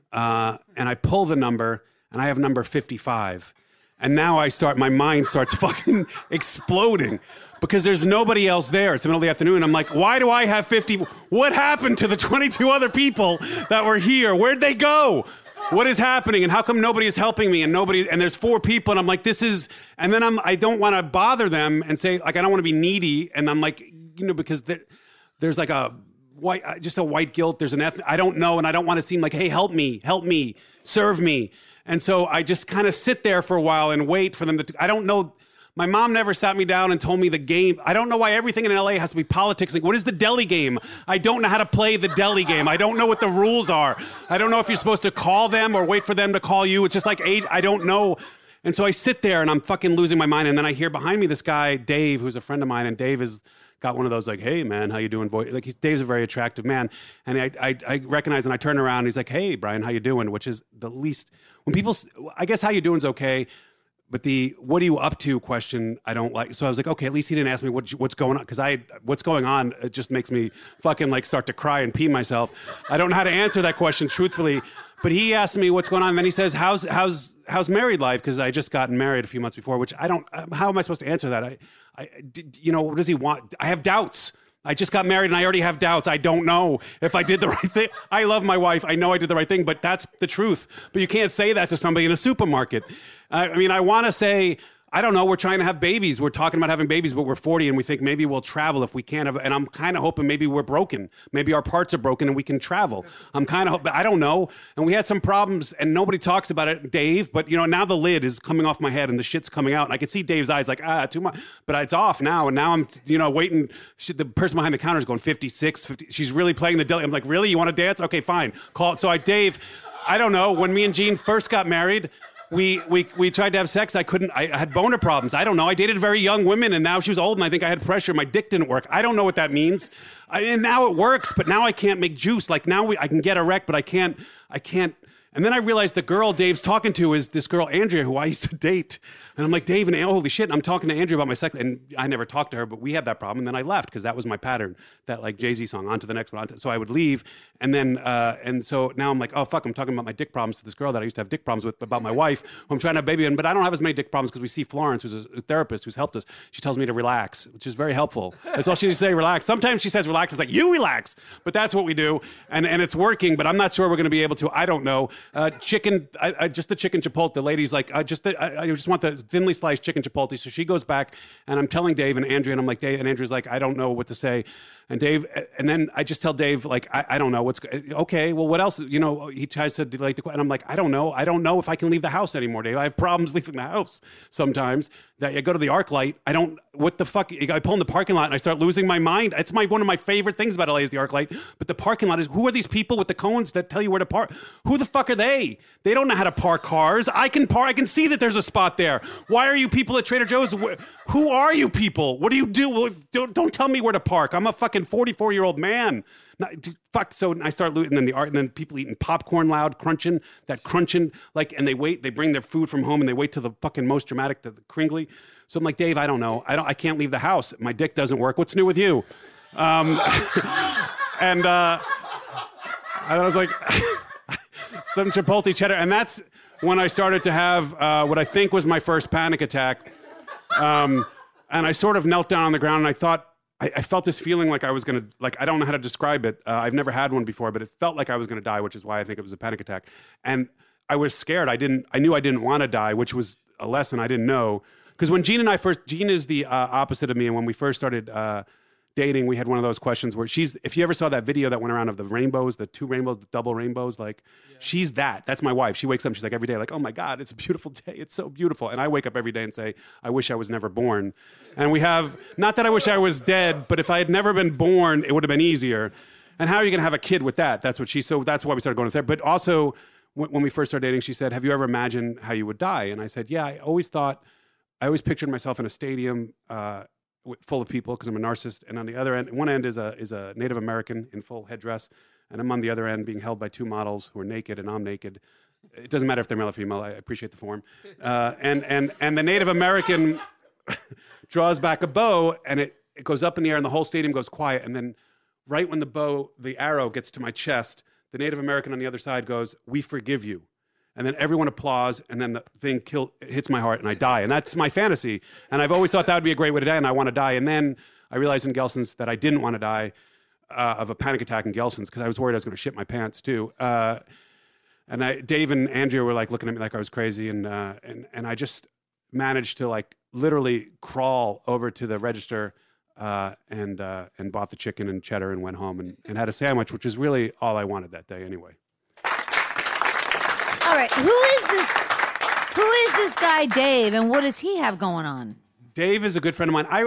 Speaker 1: uh and I pull the number. And I have number fifty-five. And now I start, my mind starts fucking exploding because there's nobody else there. It's the middle of the afternoon. I'm like, why do I have fifty? What happened to the twenty-two other people that were here? Where'd they go? What is happening? And how come nobody is helping me? And nobody, and there's four people. And I'm like, this is, and then I'm, I don't want to bother them and say, like, I don't want to be needy. And I'm like, you know, because there, there's like a white, just a white guilt. There's an ethnic, I don't know. And I don't want to seem like, hey, help me, help me, serve me. And so I just kind of sit there for a while and wait for them to, I don't know. My mom never sat me down and told me the game. I don't know why everything in L A has to be politics. Like, what is the deli game? I don't know how to play the deli game. I don't know what the rules are. I don't know if you're supposed to call them or wait for them to call you. It's just like, eight, I don't know. And so I sit there and I'm fucking losing my mind. And then I hear behind me this guy, Dave, who's a friend of mine. And Dave is got one of those like, hey, man, how you doing, boy? Like, he's, Dave's a very attractive man. And I, I, I recognize, and I turn around and he's like, hey, Brian, how you doing? Which is the least, when people, I guess how you doing is okay. But the what are you up to question, I don't like. So I was like, okay, at least he didn't ask me what, what's going on. Because I, what's going on, it just makes me fucking like start to cry and pee myself. I don't know how to answer that question truthfully. But he asked me what's going on. And then he says, how's, how's, how's married life? Because I just gotten married a few months before, which I don't, how am I supposed to answer that? I, I, you know, what does he want? I have doubts. I just got married and I already have doubts. I don't know if I did the right thing. I love my wife. I know I did the right thing, but that's the truth. But you can't say that to somebody in a supermarket. I, I mean, I want to say, I don't know, we're trying to have babies. We're talking about having babies, but we're forty and we think maybe we'll travel if we can't have, and I'm kind of hoping maybe we're broken. Maybe our parts are broken and we can travel. I'm kind of hoping, I don't know. And we had some problems and nobody talks about it, Dave, but you know, now the lid is coming off my head and the shit's coming out. And I could see Dave's eyes like, ah, too much, but it's off now. And now I'm, you know, waiting. She, the person behind the counter is going fifty-six, fifty. She's really playing the deli. I'm like, really? You want to dance? Okay, fine. Call it. So I, Dave, I don't know. When me and Jean first got married, We, we we tried to have sex. I couldn't. I, I had boner problems. I don't know. I dated very young women, and now she was old, and I think I had pressure. My dick didn't work. I don't know what that means. I, and now it works, but now I can't make juice. Like now we, I can get erect, but I can't. I can't. And then I realized the girl Dave's talking to is this girl, Andrea, who I used to date. And I'm like, Dave, and oh, holy shit. And I'm talking to Andrea about my sex. And I never talked to her, but we had that problem. And then I left because that was my pattern, that like Jay-Z song, on to the next one. On to, so I would leave. And then, uh, and so now I'm like, oh, fuck, I'm talking about my dick problems to this girl that I used to have dick problems with, about my wife, who I'm trying to have a baby in. But I don't have as many dick problems because we see Florence, who's a therapist who's helped us. She tells me to relax, which is very helpful. That's all she needs to say, relax. Sometimes she says relax. It's like, you relax. But that's what we do. And, and it's working, but I'm not sure we're going to be able to. I don't know. Uh, chicken. I, I, just the chicken chipotle. The lady's like, I just, the, I, I just want the thinly sliced chicken chipotle. So she goes back, and I'm telling Dave and Andrea, and I'm like, Dave, and Andrea's like, I don't know what to say. And Dave, and then I just tell Dave, like, I, I don't know what's, okay, well, what else? You know, he tries to like, the, and I'm like, I don't know. I don't know if I can leave the house anymore, Dave. I have problems leaving the house sometimes. That I go to the ArcLight. I don't, what the fuck? I pull in the parking lot and I start losing my mind. It's my one of my favorite things about L A is the ArcLight. But the parking lot is, who are these people with the cones that tell you where to park? Who the fuck are they? They don't know how to park cars. I can park. I can see that there's a spot there. Why are you people at Trader Joe's? Who are you people? What do you do? Don't, don't tell me where to park. I'm a fucking forty-four year old man. Not, dude, fuck. So I start looting, and then the art, and then people eating popcorn loud, crunching that crunching, like, and they wait. They bring their food from home, and they wait till the fucking most dramatic, the, the cringly. So I'm like, Dave, I don't know. I don't. I can't leave the house. My dick doesn't work. What's new with you? Um, and uh, and I was like, some Chipotle cheddar, and that's when I started to have uh, what I think was my first panic attack. Um, and I sort of knelt down on the ground, and I thought. I, I felt this feeling like I was going to, like, I don't know how to describe it. Uh, I've never had one before, but it felt like I was going to die, which is why I think it was a panic attack. And I was scared. I didn't, I knew I didn't want to die, which was a lesson I didn't know. Because when Jean and I first, Jean is the uh, opposite of me. And when we first started uh, dating, we had one of those questions where she's, if you ever saw that video that went around of the rainbows, the two rainbows, the double rainbows, like, yeah. she's that. That's my wife. She wakes up and she's like every day, like, oh my God, it's a beautiful day. It's so beautiful. And I wake up every day and say, I wish I was never born. And we have, not that I wish I was dead, but if I had never been born, it would have been easier. And how are you going to have a kid with that? That's what she, so that's why we started going to therapy. But also, when, when we first started dating, she said, have you ever imagined how you would die? And I said, yeah, I always thought, I always pictured myself in a stadium uh, full of people because I'm a narcissist. And on the other end, one end is a is a Native American in full headdress. And I'm on the other end being held by two models who are naked and I'm naked. It doesn't matter if they're male or female. I appreciate the form. Uh, and, and, and the Native American draws back a bow and it, it goes up in the air and the whole stadium goes quiet. And then right when the bow, the arrow gets to my chest, the Native American on the other side goes, we forgive you. And then everyone applauds, and then the thing kill, hits my heart, and I die. And that's my fantasy. And I've always thought that would be a great way to die, and I want to die. And then I realized in Gelson's that I didn't want to die uh, of a panic attack in Gelson's because I was worried I was going to shit my pants, too. Uh, and I, Dave and Andrea were, like, looking at me like I was crazy, and, uh, and, and I just managed to, like, literally crawl over to the register uh, and, uh, and bought the chicken and cheddar and went home and, and had a sandwich, which is really all I wanted that day anyway.
Speaker 3: All right, who is this? Who is this guy, Dave, and what does he have going on?
Speaker 1: Dave is a good friend of mine. I,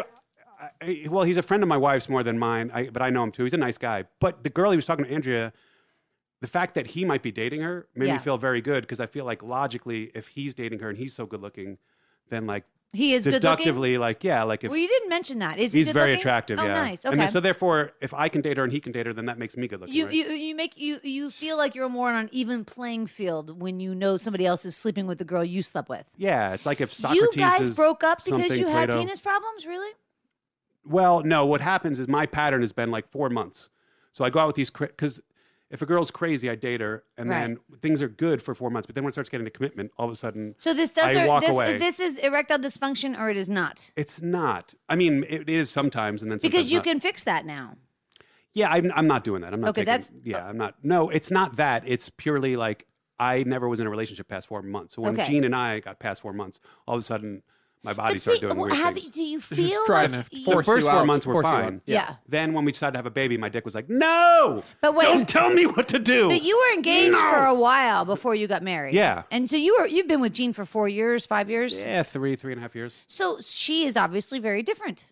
Speaker 1: I well, he's a friend of my wife's more than mine, I, but I know him too. He's a nice guy. But the girl he was talking to, Andrea, the fact that he might be dating her made
Speaker 3: Yeah.
Speaker 1: me feel very good because I feel like logically, if he's dating her and he's so good looking, then like
Speaker 3: He is good looking?
Speaker 1: deductively, like yeah, like if
Speaker 3: Well, you didn't mention that. Is he
Speaker 1: he's
Speaker 3: good
Speaker 1: very
Speaker 3: looking?
Speaker 1: attractive,
Speaker 3: Oh,
Speaker 1: yeah.
Speaker 3: nice. Okay.
Speaker 1: And then, so therefore, if I can date her and he can date her, then that makes me good looking.
Speaker 3: You,
Speaker 1: right?
Speaker 3: you you make you you feel like you're more on an even playing field when you know somebody else is sleeping with the girl you slept with.
Speaker 1: Yeah, it's like if Socrates
Speaker 3: You guys
Speaker 1: is
Speaker 3: broke up because
Speaker 1: something
Speaker 3: you had
Speaker 1: Plato-
Speaker 3: penis problems, really?
Speaker 1: Well, no. What happens is my pattern has been like four months. So I go out with these because if a girl's crazy, I date her, and
Speaker 3: Right.
Speaker 1: then things are good for four months. But then when it starts getting to commitment, all of a sudden,
Speaker 3: So this does
Speaker 1: I
Speaker 3: or,
Speaker 1: walk
Speaker 3: this
Speaker 1: away.
Speaker 3: this is erectile dysfunction or it is not?
Speaker 1: It's not. I mean, it is sometimes, and then sometimes
Speaker 3: Because you
Speaker 1: not.
Speaker 3: can fix that now.
Speaker 1: Yeah, I'm, I'm not doing that. I'm not.
Speaker 3: Okay,
Speaker 1: taking-
Speaker 3: that's-
Speaker 1: yeah. I'm not. No, it's not that. It's purely like I never was in a relationship past four months. So when
Speaker 3: Okay.
Speaker 1: Gene and I got past four months, all of a sudden my body
Speaker 3: But
Speaker 1: started
Speaker 3: see,
Speaker 1: doing
Speaker 3: well,
Speaker 1: weird
Speaker 3: have
Speaker 1: things.
Speaker 3: you, do you
Speaker 4: Just
Speaker 3: feel
Speaker 4: trying
Speaker 3: like
Speaker 4: to
Speaker 3: you-
Speaker 4: force
Speaker 1: The first
Speaker 4: you
Speaker 1: four
Speaker 4: out,
Speaker 1: months were
Speaker 4: force you
Speaker 1: fine.
Speaker 4: out.
Speaker 3: Yeah.
Speaker 1: Then when we decided to have a baby, my dick was like, no,
Speaker 3: But wait.
Speaker 1: don't tell me what to do.
Speaker 3: But you were engaged
Speaker 1: No.
Speaker 3: for a while before you got married.
Speaker 1: Yeah.
Speaker 3: And so you were you've been with Jean for four years, five years.
Speaker 1: Yeah, three, three and a half years.
Speaker 3: So she is obviously very different.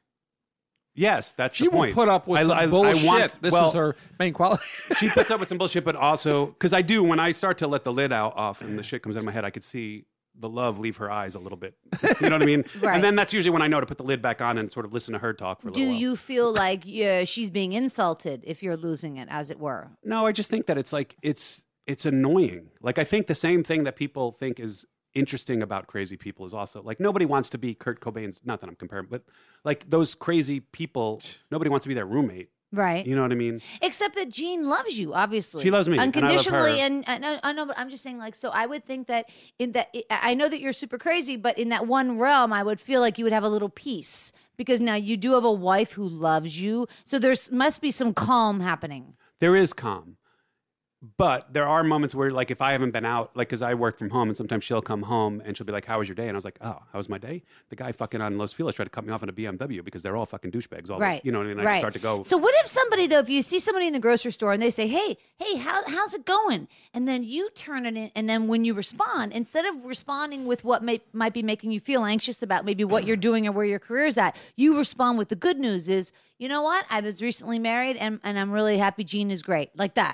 Speaker 1: Yes, that's
Speaker 4: She
Speaker 1: the
Speaker 4: will
Speaker 1: point.
Speaker 4: put up with
Speaker 1: I,
Speaker 4: some
Speaker 1: I,
Speaker 4: bullshit.
Speaker 1: I want,
Speaker 4: this
Speaker 1: well,
Speaker 4: is her main quality.
Speaker 1: she puts up with some bullshit, but also because I do when I start to let the lid out off and the shit comes out of my head, I could see the love leave her eyes a little bit. You know what I mean?
Speaker 3: Right.
Speaker 1: And then that's usually when I know to put the lid back on and sort of listen to her talk for a
Speaker 3: Do
Speaker 1: little while.
Speaker 3: you feel like yeah, she's being insulted if you're losing it, as it were?
Speaker 1: No, I just think that it's like it's it's annoying. Like I think the same thing that people think is interesting about crazy people is also like nobody wants to be Kurt Cobain's. Not that I'm comparing, but like those crazy people, nobody wants to be their roommate.
Speaker 3: Right.
Speaker 1: You know what I mean?
Speaker 3: Except that Jean loves you, obviously.
Speaker 1: She loves me, and I love
Speaker 3: unconditionally.
Speaker 1: her.
Speaker 3: And I know, I know, but I'm just saying, like, so I would think that in that I know that you're super crazy, but in that one realm, I would feel like you would have a little peace because now you do have a wife who loves you. So there's must be some calm happening.
Speaker 1: There is calm. But there are moments where, like, if I haven't been out, like, because I work from home, and sometimes she'll come home and she'll be like, "How was your day?" And I was like, "Oh, how was my day? The guy fucking on Los Feliz tried to cut me off in a B M W because they're all fucking douchebags." All those-
Speaker 3: Right.
Speaker 1: you know what I mean? I
Speaker 3: right.
Speaker 1: just start to go.
Speaker 3: So what if somebody though, if you see somebody in the grocery store and they say, "Hey, hey, how, how's it going?" and then you turn it in, and then when you respond, instead of responding with what may, might be making you feel anxious about maybe what you're doing or where your career is at, you respond with the good news is, "You know what? I was recently married, and and I'm really happy. Gene is great," like that.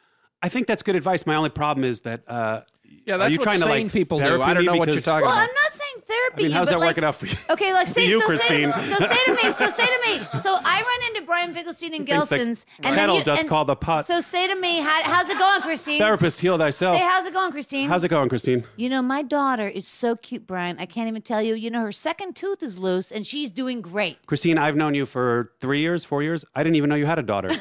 Speaker 1: I think that's good advice. My only problem is that. Uh,
Speaker 4: Yeah,
Speaker 1: are
Speaker 4: that's
Speaker 1: you
Speaker 4: what
Speaker 1: trying to
Speaker 4: sane
Speaker 1: like
Speaker 4: people do.
Speaker 1: therapy
Speaker 4: I don't
Speaker 1: me
Speaker 4: know what you're
Speaker 1: because-
Speaker 4: talking
Speaker 3: Well,
Speaker 4: about.
Speaker 3: I'm not saying therapy.
Speaker 1: I mean, how's
Speaker 3: but
Speaker 1: that
Speaker 3: like,
Speaker 1: working out for you?
Speaker 3: Okay, like say,
Speaker 1: you,
Speaker 3: so,
Speaker 1: Christine.
Speaker 3: Say, so say to me, so say to me, so I run into Brian Finkelstein and
Speaker 1: Thinks the
Speaker 3: Gelson's, and then
Speaker 1: kettle
Speaker 3: you,
Speaker 1: doth
Speaker 3: and
Speaker 1: call the pot.
Speaker 3: So say to me, how, how's it going, Christine?
Speaker 1: Therapist, heal thyself.
Speaker 3: Say, how's it going, Christine?
Speaker 1: How's it going, Christine?
Speaker 3: You know, my daughter is so cute, Brian. I can't even tell you. You know, her second tooth is loose, and she's doing great.
Speaker 1: Christine, I've known you for three years, four years. I didn't even know you had a daughter.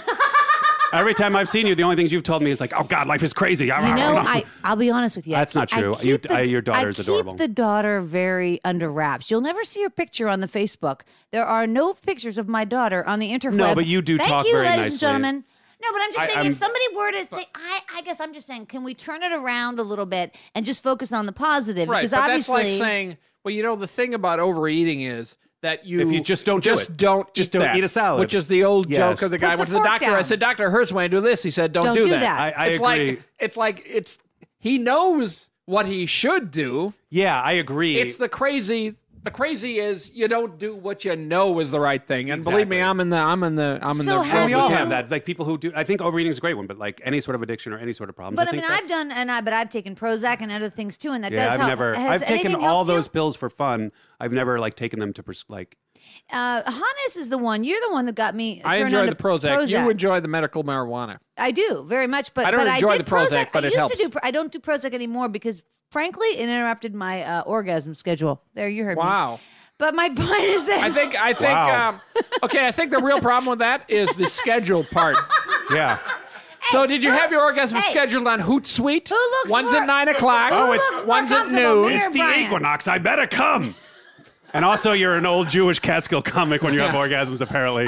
Speaker 1: Every time I've seen you, the only things you've told me is like, "Oh God, life is crazy."
Speaker 3: You know, I, I'll be honest with you.
Speaker 1: That's not
Speaker 3: I
Speaker 1: true.
Speaker 3: keep
Speaker 1: You-
Speaker 3: the-
Speaker 1: I- your daughter's
Speaker 3: I keep
Speaker 1: adorable.
Speaker 3: the daughter very under wraps. You'll never see her picture on the Facebook. There are no pictures of my daughter on the interweb.
Speaker 1: No, but you do
Speaker 3: Thank
Speaker 1: talk
Speaker 3: you,
Speaker 1: very
Speaker 3: ladies
Speaker 1: nicely.
Speaker 3: and gentlemen. No, but I'm just
Speaker 1: I-
Speaker 3: saying,
Speaker 1: I'm-
Speaker 3: if somebody were to say, I, I guess I'm just saying, can we turn it around a little bit and just focus on the positive?
Speaker 4: Right,
Speaker 3: Because
Speaker 4: but that's
Speaker 3: obviously,
Speaker 4: like saying, well, you know, the thing about overeating is that you
Speaker 1: If you just don't do
Speaker 4: just
Speaker 1: it.
Speaker 4: don't
Speaker 1: Just
Speaker 4: eat
Speaker 1: don't
Speaker 4: that,
Speaker 1: eat a salad.
Speaker 4: which is the old
Speaker 1: Yes.
Speaker 4: joke of the guy
Speaker 3: Put
Speaker 4: went
Speaker 3: the
Speaker 4: to the
Speaker 3: fork
Speaker 4: doctor. I
Speaker 3: down.
Speaker 4: said, "Doctor, it hurts when I do this." He said, "Don't,
Speaker 3: Don't
Speaker 4: do,
Speaker 3: do
Speaker 4: that."
Speaker 3: that.
Speaker 1: I, I
Speaker 4: it's
Speaker 1: agree.
Speaker 4: like it's like it's he knows what he should do.
Speaker 1: yeah, I agree.
Speaker 4: It's the crazy. The crazy is you don't do what you know is the right thing. And believe me,
Speaker 1: Exactly.
Speaker 4: I'm in the I'm in the I'm in
Speaker 3: So
Speaker 4: the.
Speaker 3: have
Speaker 1: and we
Speaker 3: you-
Speaker 1: all have that. Like people who do. I think overeating is a great one, but like any sort of addiction or any sort of problems.
Speaker 3: but I,
Speaker 1: think
Speaker 3: mean,
Speaker 1: that's-
Speaker 3: I've done, and I, but I've taken Prozac and other things too, and that
Speaker 1: Yeah,
Speaker 3: does
Speaker 1: I've
Speaker 3: help.
Speaker 1: never.
Speaker 3: Has
Speaker 1: I've taken
Speaker 3: anything
Speaker 1: all
Speaker 3: helped you?
Speaker 1: those pills for fun. I've never like taken them to pers- like.
Speaker 3: Uh, Hannes is the one. You're the one that got me.
Speaker 4: I
Speaker 3: turned
Speaker 4: enjoy
Speaker 3: on
Speaker 4: the
Speaker 3: to
Speaker 4: Prozac.
Speaker 3: Prozac.
Speaker 4: You enjoy the medical marijuana.
Speaker 3: I do very much, but
Speaker 4: I don't
Speaker 3: but
Speaker 4: enjoy
Speaker 3: I did
Speaker 4: the Prozac,
Speaker 3: Prozac,
Speaker 4: but
Speaker 3: I
Speaker 4: it
Speaker 3: used
Speaker 4: helps.
Speaker 3: to do. Pro- I don't do Prozac anymore because, frankly, it interrupted my uh, orgasm schedule. There, you heard me.
Speaker 4: Wow.
Speaker 3: But my point is this.
Speaker 4: I think I think
Speaker 1: Wow.
Speaker 4: um, okay. I think the real problem with that is the schedule part.
Speaker 1: Yeah.
Speaker 4: So did you have your orgasm
Speaker 3: Hey.
Speaker 4: scheduled on Hootsuite?
Speaker 3: Who looks
Speaker 4: One's
Speaker 3: more-
Speaker 4: at nine o'clock.
Speaker 1: Oh,
Speaker 3: Who
Speaker 1: it's-
Speaker 3: looks more
Speaker 4: one's at
Speaker 3: comfortable,
Speaker 4: noon.
Speaker 3: me or
Speaker 1: It's the
Speaker 3: Brian?
Speaker 1: equinox. I better come. And also, you're an old Jewish Catskill comic when you have orgasms, apparently.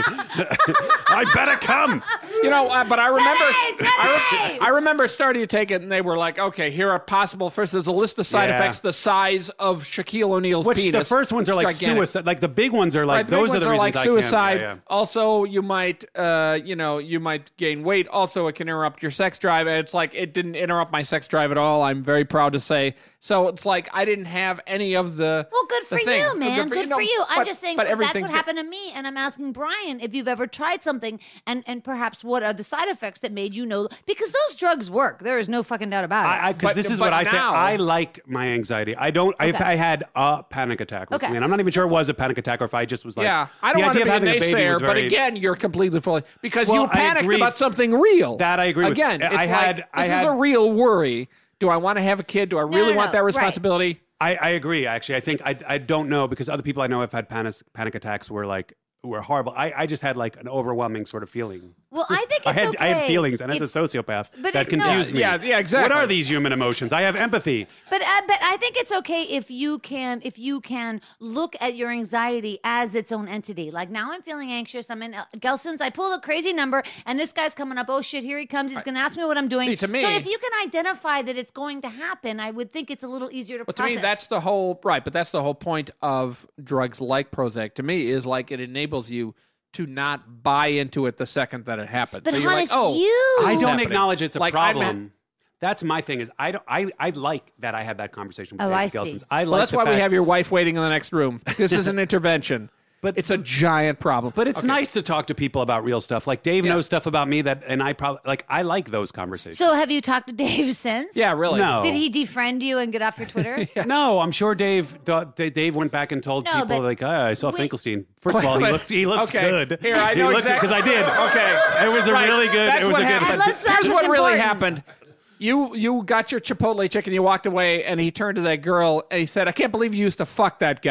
Speaker 1: I better come.
Speaker 4: You know, uh, but I remember,
Speaker 3: Today,
Speaker 4: I,
Speaker 3: today!
Speaker 4: I remember starting to take it, and they were like, "Okay, here are possible." First, there's a list of side
Speaker 1: Yeah.
Speaker 4: effects the size of Shaquille O'Neal's
Speaker 1: Which
Speaker 4: penis.
Speaker 1: the first ones are like
Speaker 4: Gigantic.
Speaker 1: suicide. Like the big ones are like
Speaker 4: Right, the big
Speaker 1: those are
Speaker 4: ones
Speaker 1: the
Speaker 4: are
Speaker 1: reasons
Speaker 4: like
Speaker 1: I
Speaker 4: suicide.
Speaker 1: can't. Yeah, yeah.
Speaker 4: Also, you might, uh, you know, you might gain weight. Also, it can interrupt your sex drive. And it's like it didn't interrupt my sex drive at all. I'm very proud to say. So it's like I didn't have any of the.
Speaker 3: Well, good
Speaker 4: the
Speaker 3: for
Speaker 4: things.
Speaker 3: you, man. Good
Speaker 4: No,
Speaker 3: for you. I'm
Speaker 4: but-
Speaker 3: just saying
Speaker 4: but
Speaker 3: for, that's
Speaker 4: everything's
Speaker 3: what
Speaker 4: good.
Speaker 3: happened to me, and I'm asking Brian if you've ever tried something, and and perhaps what are the side effects that made you know because those drugs work. There is no fucking doubt about it.
Speaker 1: I because
Speaker 4: But-
Speaker 1: this is
Speaker 4: but
Speaker 1: what I say.
Speaker 4: now-
Speaker 1: I like my anxiety. I don't. I,
Speaker 3: Okay.
Speaker 1: I had a panic attack recently,
Speaker 3: Okay.
Speaker 1: and I'm not even sure it was a panic attack or if I just was like.
Speaker 4: Yeah, I don't
Speaker 1: the
Speaker 4: want to
Speaker 1: idea
Speaker 4: be
Speaker 1: of
Speaker 4: a
Speaker 1: having a baby
Speaker 4: naysayer,
Speaker 1: was
Speaker 4: but
Speaker 1: very-
Speaker 4: again, you're completely fully because
Speaker 1: Well,
Speaker 4: you
Speaker 1: I
Speaker 4: panicked
Speaker 1: agree.
Speaker 4: about something real.
Speaker 1: That I agree with.
Speaker 4: Again, it's
Speaker 1: I had-
Speaker 4: like,
Speaker 1: I
Speaker 4: this
Speaker 1: had-
Speaker 4: is a real worry. Do I want to have a kid? Do I really
Speaker 3: no,
Speaker 4: want
Speaker 3: no,
Speaker 4: that
Speaker 3: right.
Speaker 4: responsibility?
Speaker 1: I, I agree. Actually, I think I, I don't know because other people I know have had panic panic attacks were like were horrible. I, I just had like an overwhelming sort of feeling.
Speaker 3: well, I think it's
Speaker 1: I had
Speaker 3: okay.
Speaker 1: I had feelings, and as
Speaker 3: if-
Speaker 1: a sociopath,
Speaker 3: But
Speaker 1: that
Speaker 3: it- no.
Speaker 1: confused me.
Speaker 4: Yeah, yeah, exactly.
Speaker 1: What are these human emotions? I have empathy.
Speaker 3: But uh, but I think it's okay if you can if you can look at your anxiety as its own entity. Like now I'm feeling anxious. I'm in uh, Gelson's. I pulled a crazy number, and this guy's coming up. Oh shit! Here he comes. He's going to ask me what I'm doing.
Speaker 4: See, to me-
Speaker 3: so if you can identify that it's going to happen, I would think it's a little easier to
Speaker 4: Well, to
Speaker 3: process.
Speaker 4: me, that's the whole right. But that's the whole point of drugs like Prozac. To me, is like it enables you to not buy into it the second that it happens.
Speaker 3: But
Speaker 4: so you're
Speaker 3: Hannes,
Speaker 4: like, oh,
Speaker 3: you-
Speaker 1: I
Speaker 4: it's
Speaker 1: don't
Speaker 4: happening.
Speaker 1: acknowledge it's a
Speaker 4: Like, I'm
Speaker 1: problem.
Speaker 4: at-
Speaker 1: That's my thing. Is I don't. I, I like that I had that conversation with
Speaker 3: Oh,
Speaker 1: David
Speaker 3: I see.
Speaker 1: Gelson's. I like
Speaker 4: Well, that's
Speaker 1: the
Speaker 4: why we
Speaker 1: fact-
Speaker 4: have your wife waiting in the next room. This is an intervention.
Speaker 1: But-
Speaker 4: it's a giant problem.
Speaker 1: But it's
Speaker 4: Okay.
Speaker 1: nice to talk to people about real stuff. Like Dave
Speaker 4: Yeah.
Speaker 1: knows stuff about me that, and I probably like. I like those conversations.
Speaker 3: So have you talked to Dave since?
Speaker 4: Yeah, really.
Speaker 1: No.
Speaker 3: Did he defriend you and get off your Twitter?
Speaker 1: No, I'm sure Dave. thought that Dave went back and told
Speaker 3: No,
Speaker 1: people
Speaker 3: but
Speaker 1: like, oh, I saw
Speaker 3: we-
Speaker 1: Finkelstein. First of all, he
Speaker 4: But-
Speaker 1: looks. He looks
Speaker 4: okay.
Speaker 1: good.
Speaker 4: Here, I know
Speaker 1: because
Speaker 4: exactly-
Speaker 1: I did.
Speaker 4: Okay.
Speaker 1: It was a
Speaker 4: Right.
Speaker 1: really good.
Speaker 4: That's
Speaker 1: it was
Speaker 4: what
Speaker 1: a good.
Speaker 4: happened.
Speaker 3: And let's- that's
Speaker 4: Here's
Speaker 3: what's
Speaker 4: what really
Speaker 3: important.
Speaker 4: happened. You you got your Chipotle chicken, you walked away, and he turned to that girl and he said, "I can't believe you used to fuck that guy."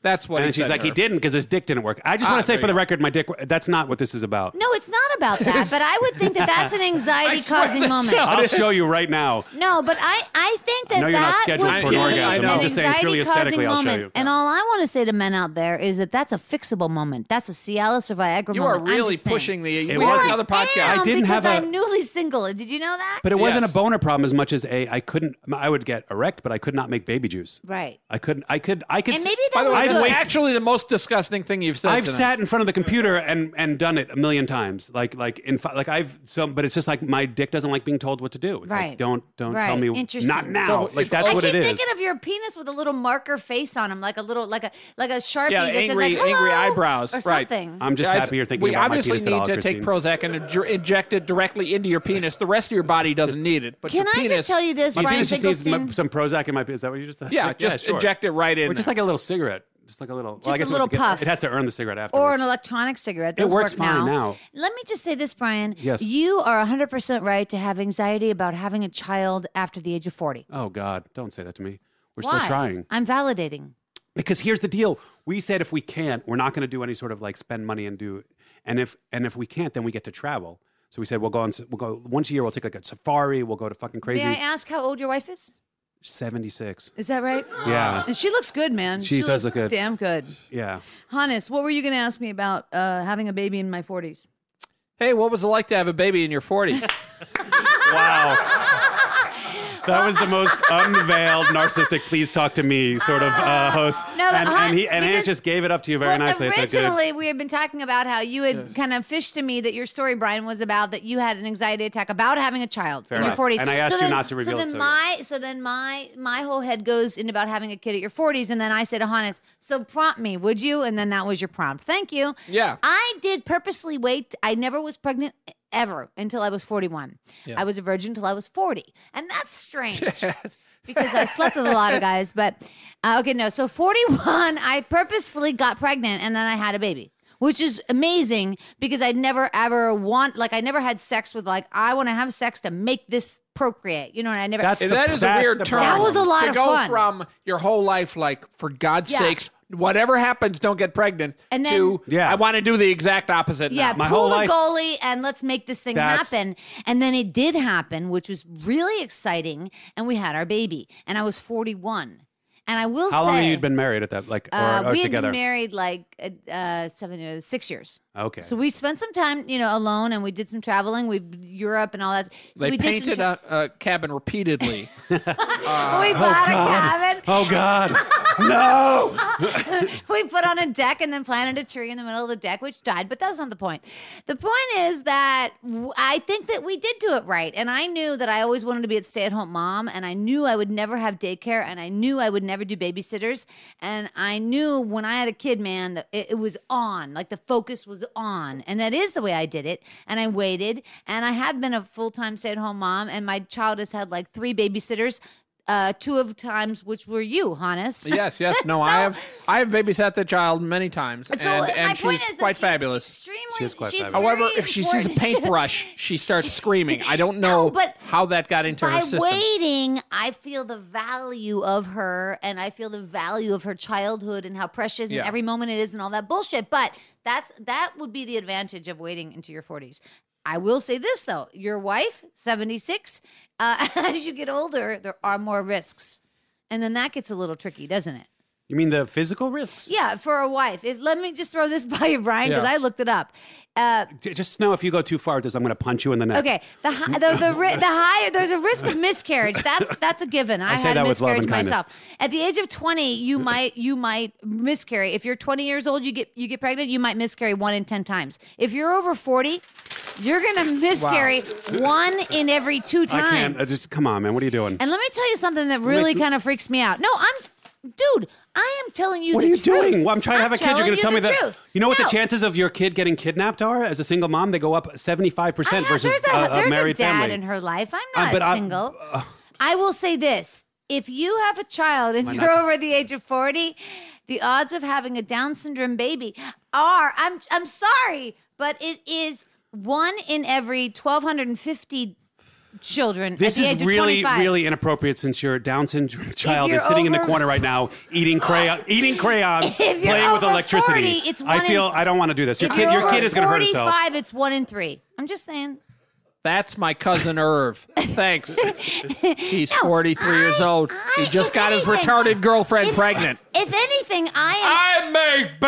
Speaker 4: That's what
Speaker 1: And
Speaker 4: he
Speaker 1: then she's
Speaker 4: said
Speaker 1: like,
Speaker 4: to
Speaker 1: he
Speaker 4: her.
Speaker 1: didn't because his dick didn't work. I just
Speaker 4: Ah,
Speaker 1: want to say
Speaker 4: there
Speaker 1: for
Speaker 4: you
Speaker 1: the
Speaker 4: go.
Speaker 1: record, my dick, that's not what this is about.
Speaker 3: No, it's not about that. But I would think that that's an anxiety-causing moment.
Speaker 1: I'll show you right now.
Speaker 3: No, but I, I think that
Speaker 1: I know you're not
Speaker 3: that
Speaker 1: scheduled
Speaker 3: would
Speaker 1: for an
Speaker 3: be
Speaker 1: orgasm.
Speaker 4: I'm
Speaker 3: an
Speaker 1: just saying purely
Speaker 3: anxiety-causing
Speaker 1: aesthetically, I'll show
Speaker 3: moment.
Speaker 1: you.
Speaker 3: And all I want to say to men out there is that that's a fixable moment. That's a Cialis or Viagra
Speaker 4: You are
Speaker 3: moment. I'm
Speaker 4: really
Speaker 3: just saying.
Speaker 4: pushing the.
Speaker 1: It
Speaker 4: we
Speaker 1: was-
Speaker 4: have another
Speaker 3: I
Speaker 4: podcast.
Speaker 3: am,
Speaker 1: I didn't
Speaker 3: because
Speaker 1: have a-
Speaker 3: I'm newly single. Did you know that?
Speaker 1: But it wasn't
Speaker 4: Yes.
Speaker 1: a boner problem as much as a, I couldn't, I would get erect, but I could not make baby juice.
Speaker 3: Right.
Speaker 1: I couldn't, I could, I could.
Speaker 3: And
Speaker 1: s-
Speaker 3: maybe
Speaker 4: By
Speaker 3: that
Speaker 4: the
Speaker 3: was
Speaker 4: way,
Speaker 1: I've
Speaker 4: that's
Speaker 3: good.
Speaker 1: wasted-
Speaker 4: actually the most disgusting thing you've said.
Speaker 1: I've
Speaker 4: tonight.
Speaker 1: sat in front of the computer and and done it a million times. Like like in fi- like I've so, but it's just like my dick doesn't like being told what to do. It's
Speaker 3: Right.
Speaker 1: like don't don't
Speaker 3: Right.
Speaker 1: tell me
Speaker 3: Interesting.
Speaker 1: not now.
Speaker 4: So
Speaker 1: like
Speaker 4: if-
Speaker 1: that's
Speaker 3: I
Speaker 1: what
Speaker 3: keep
Speaker 1: it is.
Speaker 3: thinking of your penis with a little marker face on him, like a little, like a like a sharpie
Speaker 4: Yeah,
Speaker 3: that
Speaker 4: angry,
Speaker 3: says like,
Speaker 4: angry
Speaker 3: "Hello,"
Speaker 4: eyebrows.
Speaker 3: or
Speaker 4: right.
Speaker 3: something.
Speaker 1: I'm just
Speaker 4: Guys,
Speaker 1: happy you're thinking
Speaker 4: we
Speaker 1: about my
Speaker 4: obviously
Speaker 1: penis at
Speaker 4: need
Speaker 1: all,
Speaker 4: to take
Speaker 1: Christine.
Speaker 4: Prozac and inj- inject it directly into your penis. The rest of your body doesn't need it. But
Speaker 3: Can
Speaker 4: your
Speaker 3: I
Speaker 4: penis,
Speaker 3: just tell you this,
Speaker 1: My
Speaker 3: Brian
Speaker 1: penis just needs
Speaker 3: Finkelstein?
Speaker 1: m- some Prozac in my penis. Is that what you just said?
Speaker 4: Yeah,
Speaker 1: Like,
Speaker 4: just
Speaker 1: sure.
Speaker 4: inject it right in.
Speaker 1: Or just
Speaker 4: there.
Speaker 1: like a little cigarette. Just like a little.
Speaker 3: Just
Speaker 1: well, I
Speaker 3: a
Speaker 1: guess it
Speaker 3: little
Speaker 1: would get-
Speaker 3: puff.
Speaker 1: It has to earn the cigarette afterwards.
Speaker 3: Or an electronic cigarette. Those
Speaker 1: works
Speaker 3: work
Speaker 1: fine now.
Speaker 3: Let me just say this, Brian.
Speaker 1: Yes.
Speaker 3: You are one hundred percent right to have anxiety about having a child after the age of forty.
Speaker 1: Oh God! Don't say that to me. We're
Speaker 3: Why?
Speaker 1: still trying.
Speaker 3: I'm validating.
Speaker 1: Because here's the deal: we said if we can't, we're not going to do any sort of like spend money and do. And if and if we can't, then we get to travel. So we said we'll go on. We'll go once a year. We'll take like a safari. We'll go to fucking crazy.
Speaker 3: May I ask how old your wife is?
Speaker 1: seventy-six.
Speaker 3: Is that right?
Speaker 1: Yeah.
Speaker 3: And she looks good, man.
Speaker 1: She does
Speaker 3: looks
Speaker 1: look good.
Speaker 3: Damn good.
Speaker 1: Yeah.
Speaker 3: Hannes, what were you going to ask me about uh, having a baby in my forties?
Speaker 4: Hey, what was it like to have a baby in your forties?
Speaker 1: Wow. That was the most unveiled, narcissistic, please talk to me sort of uh, host.
Speaker 3: No, but
Speaker 1: and,
Speaker 3: hon-
Speaker 1: and he and Hans
Speaker 3: because-
Speaker 1: just gave it up to you very
Speaker 3: Well,
Speaker 1: nicely. It's like good.
Speaker 3: originally, we had been talking about how you had kind of fished to me that your story, Brian, was about that you had an anxiety attack about having a child
Speaker 1: Fair
Speaker 3: in your
Speaker 1: enough.
Speaker 3: forties.
Speaker 1: And I asked you not to reveal
Speaker 3: so
Speaker 1: it,
Speaker 3: then
Speaker 1: so
Speaker 3: my, So then my my whole head goes in about having a kid at your forties, and then I said to Hannes, so prompt me, would you? And then that was your prompt. Thank you.
Speaker 4: Yeah.
Speaker 3: I did purposely wait. I never was pregnant ever until I was forty-one.
Speaker 4: Yeah.
Speaker 3: I was a virgin until I was forty. And that's strange. Because I slept with a lot of guys, but uh, okay, no. So forty-one, I purposefully got pregnant, and then I had a baby, which is amazing because I never ever want, like, I never had sex with like I want to have sex to make this procreate, you know. And I never.
Speaker 1: That's
Speaker 4: And
Speaker 1: the-
Speaker 4: that is a
Speaker 1: that's
Speaker 4: weird
Speaker 1: the
Speaker 4: term.
Speaker 1: problem.
Speaker 3: That was a lot
Speaker 4: to
Speaker 3: of
Speaker 4: go
Speaker 3: fun.
Speaker 4: from your whole life, like, for God's
Speaker 3: Yeah.
Speaker 4: sakes, whatever happens, don't get pregnant,
Speaker 3: And then-
Speaker 4: to,
Speaker 1: Yeah.
Speaker 4: I want to do the exact opposite
Speaker 3: Yeah,
Speaker 4: now.
Speaker 1: My
Speaker 3: pull
Speaker 1: whole
Speaker 3: the
Speaker 1: life-
Speaker 3: goalie and let's make this thing
Speaker 1: That's-
Speaker 3: happen. And then it did happen, which was really exciting. And we had our baby, and I was forty-one. And I will
Speaker 1: How
Speaker 3: say,
Speaker 1: long have you been married at that? Like or,
Speaker 3: uh,
Speaker 1: or
Speaker 3: we had
Speaker 1: together?
Speaker 3: been married like uh, uh, seven years, six years.
Speaker 1: Okay.
Speaker 3: So we spent some time, you know, alone, and we did some traveling. We Europe and all that. So
Speaker 4: They
Speaker 3: we did some
Speaker 4: painted
Speaker 3: tra-
Speaker 4: a, a cabin repeatedly.
Speaker 3: we bought a cabin.
Speaker 1: Oh God! No!
Speaker 3: We put on a deck and then planted a tree in the middle of the deck, which died. But that's not the point. The point is that w- I think that we did do it right, and I knew that I always wanted to be a stay-at-home mom, and I knew I would never have daycare, and I knew I would never do babysitters, and I knew when I had a kid, man, that it, it was on, like the focus was on, and that is the way I did it. And I waited, and I have been a full-time stay-at-home mom, and my child has had like three babysitters. Uh, two of times, which were you, Hannes.
Speaker 4: Yes, yes. No, I have I have babysat the child many times, and,
Speaker 3: So
Speaker 4: and
Speaker 3: my point
Speaker 4: she's
Speaker 3: is that
Speaker 4: quite
Speaker 3: she's
Speaker 4: fabulous.
Speaker 3: Extremely,
Speaker 1: She is quite
Speaker 3: she's
Speaker 1: fabulous.
Speaker 4: However,
Speaker 3: very
Speaker 4: if she sees a
Speaker 3: important.
Speaker 4: paintbrush, she starts screaming. I don't
Speaker 3: No,
Speaker 4: know
Speaker 3: but
Speaker 4: how that got into
Speaker 3: By
Speaker 4: her system.
Speaker 3: waiting, I feel the value of her, and I feel the value of her childhood and how precious and
Speaker 4: Yeah.
Speaker 3: every moment it is, and all that bullshit. But that's that would be the advantage of waiting into your forties. I will say this though: your wife, seventy-six, uh, as you get older, there are more risks, and then that gets a little tricky, doesn't it?
Speaker 1: You mean the physical risks?
Speaker 3: Yeah, for a wife. If, let me just throw this by you, Brian, because
Speaker 4: Yeah.
Speaker 3: I looked it up. Uh,
Speaker 1: J- Just know if you go too far with this, I'm going to punch you in the neck.
Speaker 3: Okay, the hi- the the, ri- the higher there's a risk of miscarriage. That's that's a given. I,
Speaker 1: say
Speaker 3: had a
Speaker 1: that with love
Speaker 3: miscarriage
Speaker 1: and kindness.
Speaker 3: myself. At the age of twenty, you might you might miscarry. If you're twenty years old, you get you get pregnant, you might miscarry one in ten times. If you're over forty, you're gonna miscarry one in every two
Speaker 1: I
Speaker 3: times.
Speaker 1: can't. Uh, just come on, man. What are you doing?
Speaker 3: And let me tell you something that really kind of freaks me out. No, I'm, dude, I am telling you.
Speaker 1: What
Speaker 3: the
Speaker 1: are you
Speaker 3: truth.
Speaker 1: doing? Well, I'm trying to
Speaker 3: I'm
Speaker 1: have a kid. You're
Speaker 3: telling
Speaker 1: going to tell
Speaker 3: you
Speaker 1: me
Speaker 3: the
Speaker 1: that.
Speaker 3: truth.
Speaker 1: You know what
Speaker 3: No.
Speaker 1: the chances of your kid getting kidnapped are as a single mom? They go up seventy-five
Speaker 3: I
Speaker 1: percent
Speaker 3: have-
Speaker 1: versus
Speaker 3: there's a,
Speaker 1: a, a
Speaker 3: there's
Speaker 1: married
Speaker 3: a dad
Speaker 1: family.
Speaker 3: in her life. I'm
Speaker 1: Uh,
Speaker 3: not
Speaker 1: but I-
Speaker 3: single. I will say this: if you have a child and
Speaker 1: Why
Speaker 3: you're
Speaker 1: not?
Speaker 3: over the age of forty, the odds of having a Down syndrome baby are I'm I'm sorry, but it is one in every twelve fifty children.
Speaker 1: This
Speaker 3: at the
Speaker 1: is
Speaker 3: age of
Speaker 1: really,
Speaker 3: twenty-five.
Speaker 1: really inappropriate since your Down syndrome child
Speaker 3: you're
Speaker 1: is sitting in the
Speaker 3: over-
Speaker 1: corner right now eating crayon, eating crayons,
Speaker 3: If you're
Speaker 1: playing with
Speaker 3: over
Speaker 1: electricity.
Speaker 3: forty, it's
Speaker 1: I
Speaker 3: one
Speaker 1: feel
Speaker 3: in-
Speaker 1: I don't want to do this. Your
Speaker 3: If
Speaker 1: kid,
Speaker 3: you're
Speaker 1: your
Speaker 3: over
Speaker 1: kid is going to hurt itself.
Speaker 3: forty-five, it's one in three. I'm just saying.
Speaker 4: That's my cousin Irv. Thanks. He's forty-three years old. He
Speaker 3: I-
Speaker 4: just
Speaker 3: if
Speaker 4: got his
Speaker 3: anything-
Speaker 4: retarded girlfriend
Speaker 3: if-
Speaker 4: pregnant.
Speaker 3: If anything, I am.
Speaker 4: I make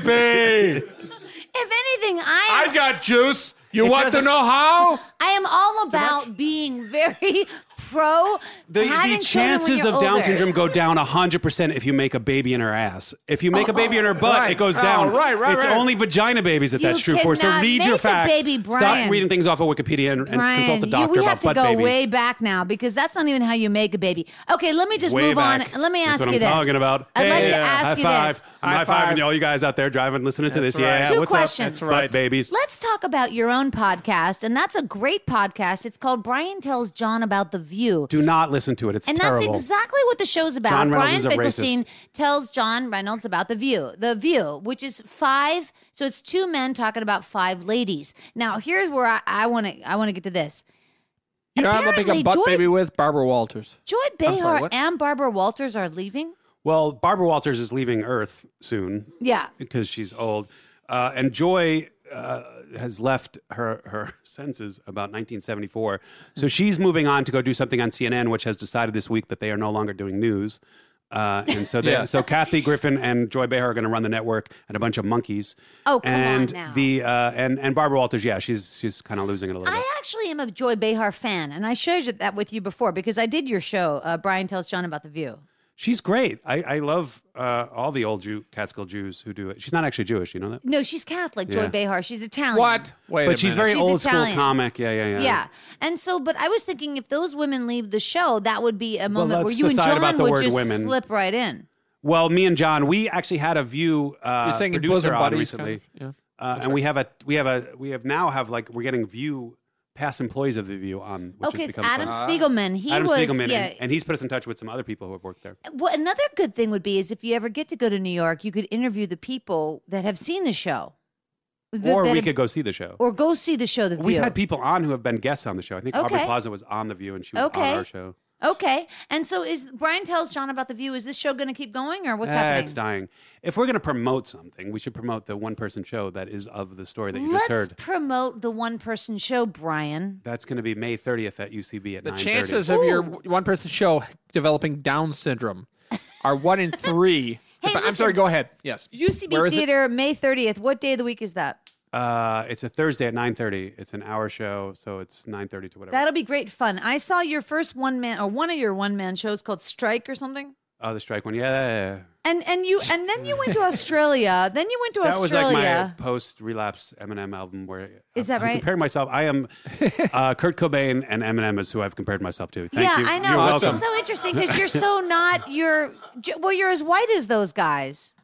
Speaker 4: baby.
Speaker 3: If anything, I am.
Speaker 4: I got juice. You
Speaker 1: It
Speaker 4: want to
Speaker 1: doesn't-
Speaker 4: know how?
Speaker 3: I am all about being very pro.
Speaker 1: The,
Speaker 3: having
Speaker 1: the
Speaker 3: children when
Speaker 1: chances
Speaker 3: you're
Speaker 1: of Down
Speaker 3: older.
Speaker 1: syndrome go down one hundred percent if you make a baby in her ass. If you make a baby in her butt,
Speaker 4: Right.
Speaker 1: it goes
Speaker 4: Oh,
Speaker 1: down.
Speaker 4: right, right,
Speaker 1: It's
Speaker 4: right.
Speaker 1: only vagina babies that
Speaker 3: You
Speaker 1: that's true for. So
Speaker 3: cannot
Speaker 1: read your
Speaker 3: make a
Speaker 1: facts.
Speaker 3: baby,
Speaker 1: Stop
Speaker 3: Brian.
Speaker 1: reading things off of Wikipedia and, and
Speaker 3: Brian,
Speaker 1: consult a
Speaker 3: you-
Speaker 1: doctor
Speaker 3: we have
Speaker 1: about
Speaker 3: to
Speaker 1: butt
Speaker 3: go
Speaker 1: babies.
Speaker 3: way back now because that's not even how you make a baby. Okay, let me just
Speaker 1: Way
Speaker 3: move
Speaker 1: back.
Speaker 3: on. Let me
Speaker 1: That's
Speaker 3: ask
Speaker 1: what
Speaker 3: you
Speaker 1: I'm
Speaker 3: this.
Speaker 1: talking about.
Speaker 3: I'd like
Speaker 1: Hey,
Speaker 3: to
Speaker 1: uh,
Speaker 3: ask
Speaker 1: high
Speaker 3: you
Speaker 1: five.
Speaker 3: this.
Speaker 1: I'm
Speaker 4: High
Speaker 1: high
Speaker 4: five.
Speaker 1: fiving all you guys out there driving, listening to
Speaker 4: That's
Speaker 1: this.
Speaker 4: right.
Speaker 1: Yeah,
Speaker 3: Two
Speaker 1: what's
Speaker 3: questions.
Speaker 1: up?
Speaker 3: That's
Speaker 4: right.
Speaker 1: Butt babies.
Speaker 3: Let's talk about your own podcast, and that's a great podcast. It's called Brian Tells John About the View.
Speaker 1: Do not listen to it. It's
Speaker 3: And
Speaker 1: terrible.
Speaker 3: that's exactly what the show's about.
Speaker 1: John Reynolds
Speaker 3: Brian
Speaker 1: is a
Speaker 3: Finkelstein
Speaker 1: racist.
Speaker 3: tells John Reynolds about The View. The View, which is five, so it's two men talking about five ladies. Now, here's where I want to I want to get to this.
Speaker 4: You know, I'm a
Speaker 3: Apparently,
Speaker 4: big butt
Speaker 3: Joy-
Speaker 4: baby with Barbara Walters.
Speaker 3: Joy
Speaker 4: I'm
Speaker 3: Behar
Speaker 4: sorry, what?
Speaker 3: and Barbara Walters are leaving.
Speaker 1: Well, Barbara Walters is leaving Earth soon
Speaker 3: Yeah.
Speaker 1: because she's old. Uh, and Joy uh, has left her, her senses about nineteen seventy-four. So she's moving on to go do something on C N N, which has decided this week that they are no longer doing news. Uh, and so, they,
Speaker 4: Yeah.
Speaker 1: so Kathy Griffin and Joy Behar are going to run the network, and a bunch of monkeys.
Speaker 3: Oh, come on
Speaker 1: and
Speaker 3: now.
Speaker 1: The uh, and and Barbara Walters, yeah, she's she's kind of losing it a little bit.
Speaker 3: I actually am a Joy Behar fan, and I shared that with you before because I did your show, uh, Brian Tells John About the View.
Speaker 1: She's great. I, I love uh, all the old Jew, Catskill Jews who do it. She's not actually Jewish, you know that?
Speaker 3: No, she's Catholic, Joy
Speaker 1: Yeah.
Speaker 3: Behar. She's Italian.
Speaker 4: What? Wait a
Speaker 1: But she's
Speaker 4: minute.
Speaker 1: very
Speaker 3: She's
Speaker 1: old school
Speaker 3: Italian.
Speaker 1: comic. Yeah, yeah, yeah.
Speaker 3: Yeah. And so, but I was thinking if those women leave the show, that would be a moment where
Speaker 1: let's
Speaker 3: you and
Speaker 1: decide
Speaker 3: John
Speaker 1: about the
Speaker 3: would
Speaker 1: word
Speaker 3: just
Speaker 1: women.
Speaker 3: slip right in.
Speaker 1: Well, me and John, we actually had a View uh,
Speaker 4: You're saying
Speaker 1: producer
Speaker 4: bosom
Speaker 1: on
Speaker 4: buddies,
Speaker 1: recently,
Speaker 4: kind of?
Speaker 1: uh, and we have a we have a we have now have like we're getting View past employees of the View on. Which
Speaker 3: Okay,
Speaker 1: has
Speaker 3: it's
Speaker 1: become
Speaker 3: Adam
Speaker 1: fun.
Speaker 3: Spiegelman. He
Speaker 1: Adam
Speaker 3: was
Speaker 1: Spiegelman,
Speaker 3: yeah.
Speaker 1: and, and he's put us in touch with some other people who have worked there.
Speaker 3: What another good thing would be is if you ever get to go to New York, you could interview the people that have seen the show, Th-
Speaker 1: Or
Speaker 3: that
Speaker 1: we
Speaker 3: have-
Speaker 1: could go see the show.
Speaker 3: or go see the show. The View.
Speaker 1: We've had people on who have been guests on the show. I think Aubrey
Speaker 3: Okay.
Speaker 1: Plaza was on the View, and she was
Speaker 3: Okay.
Speaker 1: on our show.
Speaker 3: Okay, and so is Brian Tells John About the View? Is this show going to keep going, or what's
Speaker 1: Eh,
Speaker 3: happening?
Speaker 1: It's dying. If we're going to promote something, we should promote the one-person show that is of the story that you
Speaker 3: Let's
Speaker 1: just heard.
Speaker 3: promote the one-person show, Brian.
Speaker 1: That's going to be May thirtieth at U C B at
Speaker 4: The
Speaker 1: nine thirty.
Speaker 4: chances of your one person show developing Down syndrome are one in three.
Speaker 3: Hey,
Speaker 4: If I- I'm
Speaker 3: listen.
Speaker 4: sorry, go ahead. Yes.
Speaker 3: U C B
Speaker 4: Where is it?
Speaker 3: Theater, May thirtieth. What day of the week is that?
Speaker 1: Uh, it's a Thursday at nine thirty. It's an hour show, so it's nine thirty to whatever.
Speaker 3: That'll be great fun. I saw your first one man or one of your one man shows called Strike or something.
Speaker 1: oh, the strike one. Yeah, yeah, yeah.
Speaker 3: And and you and then you went to Australia. Then you went to
Speaker 1: That was like
Speaker 3: Australia.
Speaker 1: my post-relapse Eminem album. Where
Speaker 3: Is
Speaker 1: I'm,
Speaker 3: that right?
Speaker 1: I'm comparing myself. I am uh, Kurt Cobain and Eminem is who I've compared myself to. Thank
Speaker 3: yeah,
Speaker 1: you.
Speaker 3: I know.
Speaker 1: You're
Speaker 3: Which
Speaker 1: welcome.
Speaker 3: is so interesting because you're so not you're well, you're as white as those guys.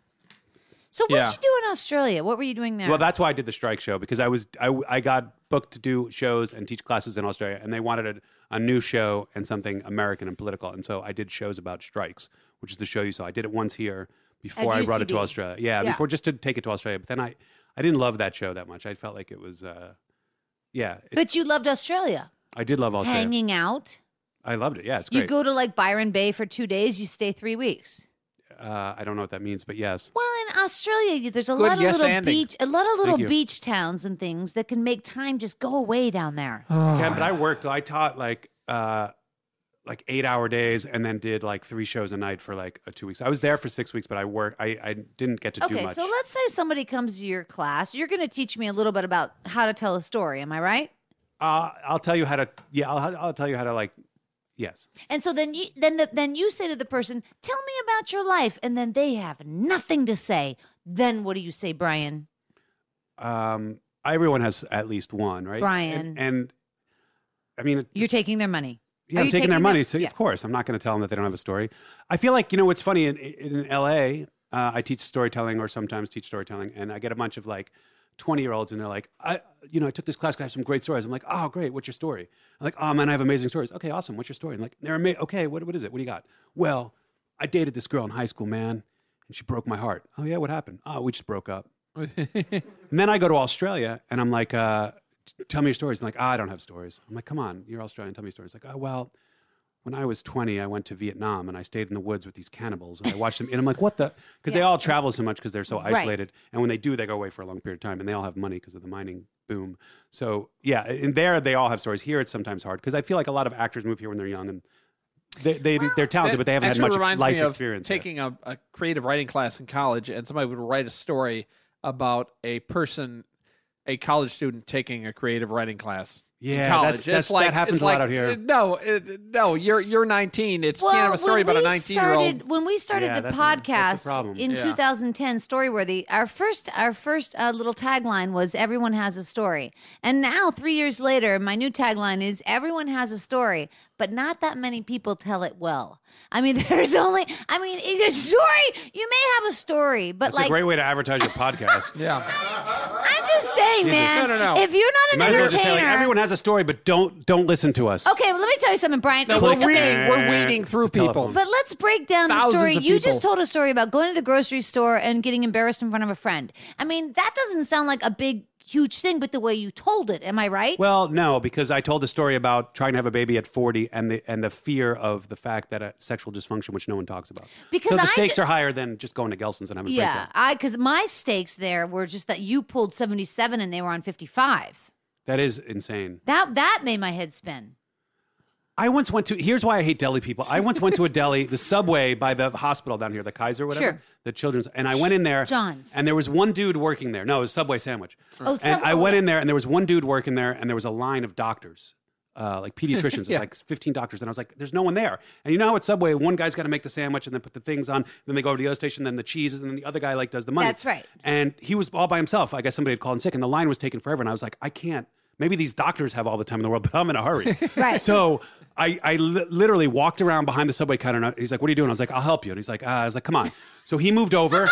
Speaker 3: So what
Speaker 4: Yeah.
Speaker 3: did you do in Australia? What were you doing there?
Speaker 1: Well, that's why I did the strike show because I was I, I got booked to do shows and teach classes in Australia, and they wanted a, a new show and something American and political, and so I did shows about strikes, which is the show you saw. I did it once here before
Speaker 3: At
Speaker 1: I brought it to
Speaker 3: U C B.
Speaker 1: Australia. Yeah,
Speaker 3: Yeah.
Speaker 1: before just to take it to Australia. But then I I didn't love that show that much. I felt like it was uh, yeah. It,
Speaker 3: but you loved Australia.
Speaker 1: I did love Australia.
Speaker 3: Hanging out.
Speaker 1: I loved it. Yeah, it's
Speaker 3: You
Speaker 1: great.
Speaker 3: go to like Byron Bay for two days. You stay three weeks.
Speaker 1: uh, I don't know what that means, but yes.
Speaker 3: Well, in Australia, you- there's a
Speaker 4: Good
Speaker 3: lot of
Speaker 4: yes
Speaker 3: little
Speaker 4: anding.
Speaker 3: beach, a lot of little
Speaker 1: you.
Speaker 3: beach towns and things that can make time just go away down there.
Speaker 1: Yeah, but I worked. I taught like uh, like eight hour days, and then did like three shows a night for like uh, two weeks. I was there for six weeks, but I worked. I, I didn't get to do
Speaker 3: Okay,
Speaker 1: much.
Speaker 3: so let's say somebody comes to your class. You're going to teach me a little bit about how to tell a story. Am I right?
Speaker 1: Uh, I'll tell you how to. Yeah, I'll, I'll tell you how to like. Yes.
Speaker 3: And so then you then the, then you say to the person, "Tell me about your life," and then they have nothing to say. Then what do you say, Brian?
Speaker 1: Um, everyone has at least one, right?
Speaker 3: Brian.
Speaker 1: And, and I mean,
Speaker 3: You're taking their money.
Speaker 1: yeah,
Speaker 3: Are
Speaker 1: I'm
Speaker 3: you
Speaker 1: taking their
Speaker 3: taking
Speaker 1: money.
Speaker 3: their-
Speaker 1: So
Speaker 3: yeah.
Speaker 1: of course, I'm not going to tell them that they don't have a story. I feel like you know what's funny in, in L A. Uh, I teach storytelling, or sometimes teach storytelling, and I get a bunch of like twenty year olds, and they're like, I, you know, I took this class. 'Cause I have some great stories. I'm like, oh, great. What's your story? I'm like, oh man, I have amazing stories. Okay, awesome. What's your story? I'm like, they're amazing. Okay, what what is it? What do you got? Well, I dated this girl in high school, man, and she broke my heart. Oh yeah, what happened? Oh, we just broke up. And then I go to Australia, and I'm like, uh, tell me your stories. I'm like, ah, I don't have stories. I'm like, come on, you're Australian. Tell me your stories. Like, oh, well, when I was twenty, I went to Vietnam and I stayed in the woods with these cannibals and I watched them. And I'm like, what the? Because they all travel so much because they're so isolated. Right. And when they do, they go away for a long period of time and they all have money because of the mining boom. So yeah, in there, they all have stories. Here, it's sometimes hard because I feel like a lot of actors move here when they're young and they, they, well, they're talented, but they haven't had much life
Speaker 4: me of
Speaker 1: experience.
Speaker 4: Taking a, a creative writing class in college and somebody would write a story about a person, a college student taking a creative writing class.
Speaker 1: Yeah,
Speaker 4: college.
Speaker 1: that's, that's,
Speaker 4: it's like,
Speaker 1: that happens
Speaker 4: it's
Speaker 1: a lot
Speaker 4: like,
Speaker 1: out here.
Speaker 4: No, it, no, you're you're nineteen. It's
Speaker 3: well,
Speaker 4: kind of a story about a nineteen-year-old.
Speaker 3: When we started
Speaker 1: yeah,
Speaker 3: the
Speaker 1: that's
Speaker 3: podcast
Speaker 1: a, that's a
Speaker 3: in
Speaker 4: yeah.
Speaker 3: two thousand ten, Storyworthy, our first our first uh, little tagline was "Everyone has a story," and now three years later, my new tagline is "Everyone has a story." But not that many people tell it well. I mean, there's only, I mean, it's a story. You may have a story, but
Speaker 1: That's
Speaker 3: like.
Speaker 1: a great way to advertise your podcast.
Speaker 4: Yeah.
Speaker 3: I'm just saying,
Speaker 1: Jesus.
Speaker 3: man.
Speaker 4: No, no, no.
Speaker 3: If you're not
Speaker 1: You
Speaker 3: an
Speaker 1: might as well
Speaker 3: entertainer.
Speaker 1: just say, like, everyone has a story, but don't don't listen to us.
Speaker 3: Okay, well, let me tell you something, Brian.
Speaker 4: No,
Speaker 3: If-
Speaker 4: we're
Speaker 3: okay,
Speaker 4: reading. We're weeding
Speaker 1: It's
Speaker 4: through
Speaker 1: the
Speaker 4: people.
Speaker 1: telephone.
Speaker 3: But let's break down the
Speaker 4: Thousands
Speaker 3: story.
Speaker 4: of
Speaker 3: You
Speaker 4: people.
Speaker 3: just told a story about going to the grocery store and getting embarrassed in front of a friend. I mean, that doesn't sound like a big, huge thing, but the way you told it, am I right?
Speaker 1: Well, no, because I told a story about trying to have a baby at forty and the and the fear of the fact that a sexual dysfunction, which no one talks about.
Speaker 3: Because
Speaker 1: so the
Speaker 3: I
Speaker 1: stakes
Speaker 3: ju-
Speaker 1: are higher than just going to Gelson's and having a
Speaker 3: yeah,
Speaker 1: breakdown.
Speaker 3: I because my stakes there were just that you pulled seventy-seven and they were on fifty-five.
Speaker 1: That is insane.
Speaker 3: That that made my head spin.
Speaker 1: I once went to, here's why I hate deli people. I once went to a deli, the Subway by the hospital down here, the Kaiser, whatever,
Speaker 3: Sure.
Speaker 1: the children's, and I went in there.
Speaker 3: John's.
Speaker 1: And there was one dude working there. No, it was Subway sandwich.
Speaker 3: Oh,
Speaker 1: and
Speaker 3: Subway-
Speaker 1: I went in there, and there was one dude working there, and there was a line of doctors, uh, like pediatricians. It was
Speaker 4: Yeah.
Speaker 1: like fifteen doctors. And I was like, there's no one there. And you know how at Subway, one guy's got to make the sandwich and then put the things on, then they go over to the other station, then the cheese, and then the other guy like does the money.
Speaker 3: That's right.
Speaker 1: And he was all by himself. I guess somebody had called in sick, and the line was taking forever. And I was like, I can't. Maybe these doctors have all the time in the world, but I'm in a hurry.
Speaker 3: Right.
Speaker 1: So I, I li- literally walked around behind the Subway counter. And he's like, "What are you doing?" I was like, "I'll help you." And he's like, uh, "I was like, come on." So he moved over.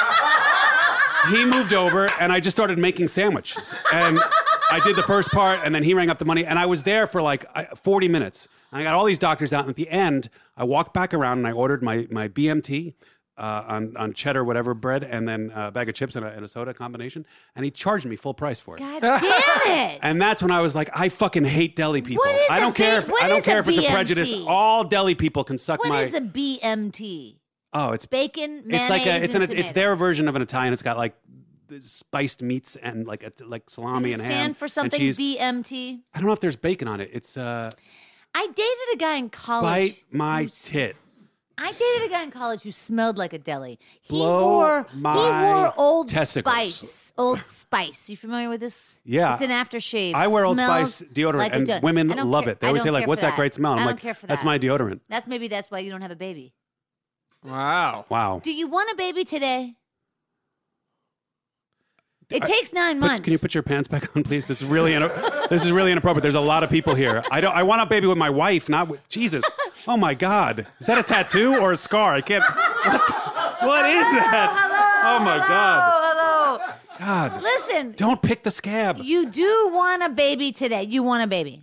Speaker 1: he moved over, and I just started making sandwiches. And I did the first part, and then he rang up the money. And I was there for like I- forty minutes. And I got all these doctors out. And at the end, I walked back around and I ordered my my B M T. Uh, on, on cheddar, whatever bread, and then a bag of chips and a, and a soda combination. And he charged me full price for it.
Speaker 3: God damn it!
Speaker 1: And that's when I was like, I fucking hate deli people.
Speaker 3: What is
Speaker 1: I
Speaker 3: a
Speaker 1: don't care
Speaker 3: B-
Speaker 1: if
Speaker 3: what
Speaker 1: I don't
Speaker 3: is
Speaker 1: care
Speaker 3: a
Speaker 1: if it's a
Speaker 3: B M T?
Speaker 1: prejudice. All deli people can suck
Speaker 3: What
Speaker 1: my.
Speaker 3: is a B M T?
Speaker 1: oh, it's
Speaker 3: Bacon, mayonnaise,
Speaker 1: it's like a, it's
Speaker 3: and
Speaker 1: an, it's
Speaker 3: tomato.
Speaker 1: their version of an Italian. It's got like spiced meats and like a, like
Speaker 3: Does
Speaker 1: salami
Speaker 3: it
Speaker 1: and ham
Speaker 3: stand for
Speaker 1: and
Speaker 3: something?
Speaker 1: cheese.
Speaker 3: B M T.
Speaker 1: I don't know if there's bacon on it. It's uh,
Speaker 3: I dated a guy in college.
Speaker 1: bite my
Speaker 3: who
Speaker 1: tit.
Speaker 3: I dated a guy in college who smelled like a deli. He
Speaker 1: Blow
Speaker 3: wore
Speaker 1: my
Speaker 3: he wore Old
Speaker 1: testicles.
Speaker 3: Spice. Old Spice. You familiar with this?
Speaker 1: Yeah.
Speaker 3: It's an aftershave.
Speaker 1: I wear Old
Speaker 3: Smells
Speaker 1: Spice deodorant,
Speaker 3: like a
Speaker 1: and
Speaker 3: de-
Speaker 1: women
Speaker 3: I don't
Speaker 1: love
Speaker 3: care-
Speaker 1: it. They
Speaker 3: I
Speaker 1: always say
Speaker 3: don't
Speaker 1: like,
Speaker 3: care
Speaker 1: "What's
Speaker 3: for
Speaker 1: that great smell?" And
Speaker 3: I
Speaker 1: I'm
Speaker 3: don't
Speaker 1: like,
Speaker 3: care for
Speaker 1: "That's
Speaker 3: that.
Speaker 1: my deodorant."
Speaker 3: That's maybe that's why you don't have a baby.
Speaker 4: Wow.
Speaker 1: Wow.
Speaker 3: Do you want a baby today? It
Speaker 1: I-
Speaker 3: takes nine
Speaker 1: Put-
Speaker 3: months.
Speaker 1: can you put your pants back on, please? This is really ina- this is really inappropriate. There's a lot of people here. I don't. I want a baby with my wife, not with Jesus. Oh my God, is that a tattoo or a scar? I can't. What, what is that? Oh my God.
Speaker 3: Oh, hello.
Speaker 1: God.
Speaker 3: Listen,
Speaker 1: Don't pick the scab.
Speaker 3: you do want a baby today. You want a baby.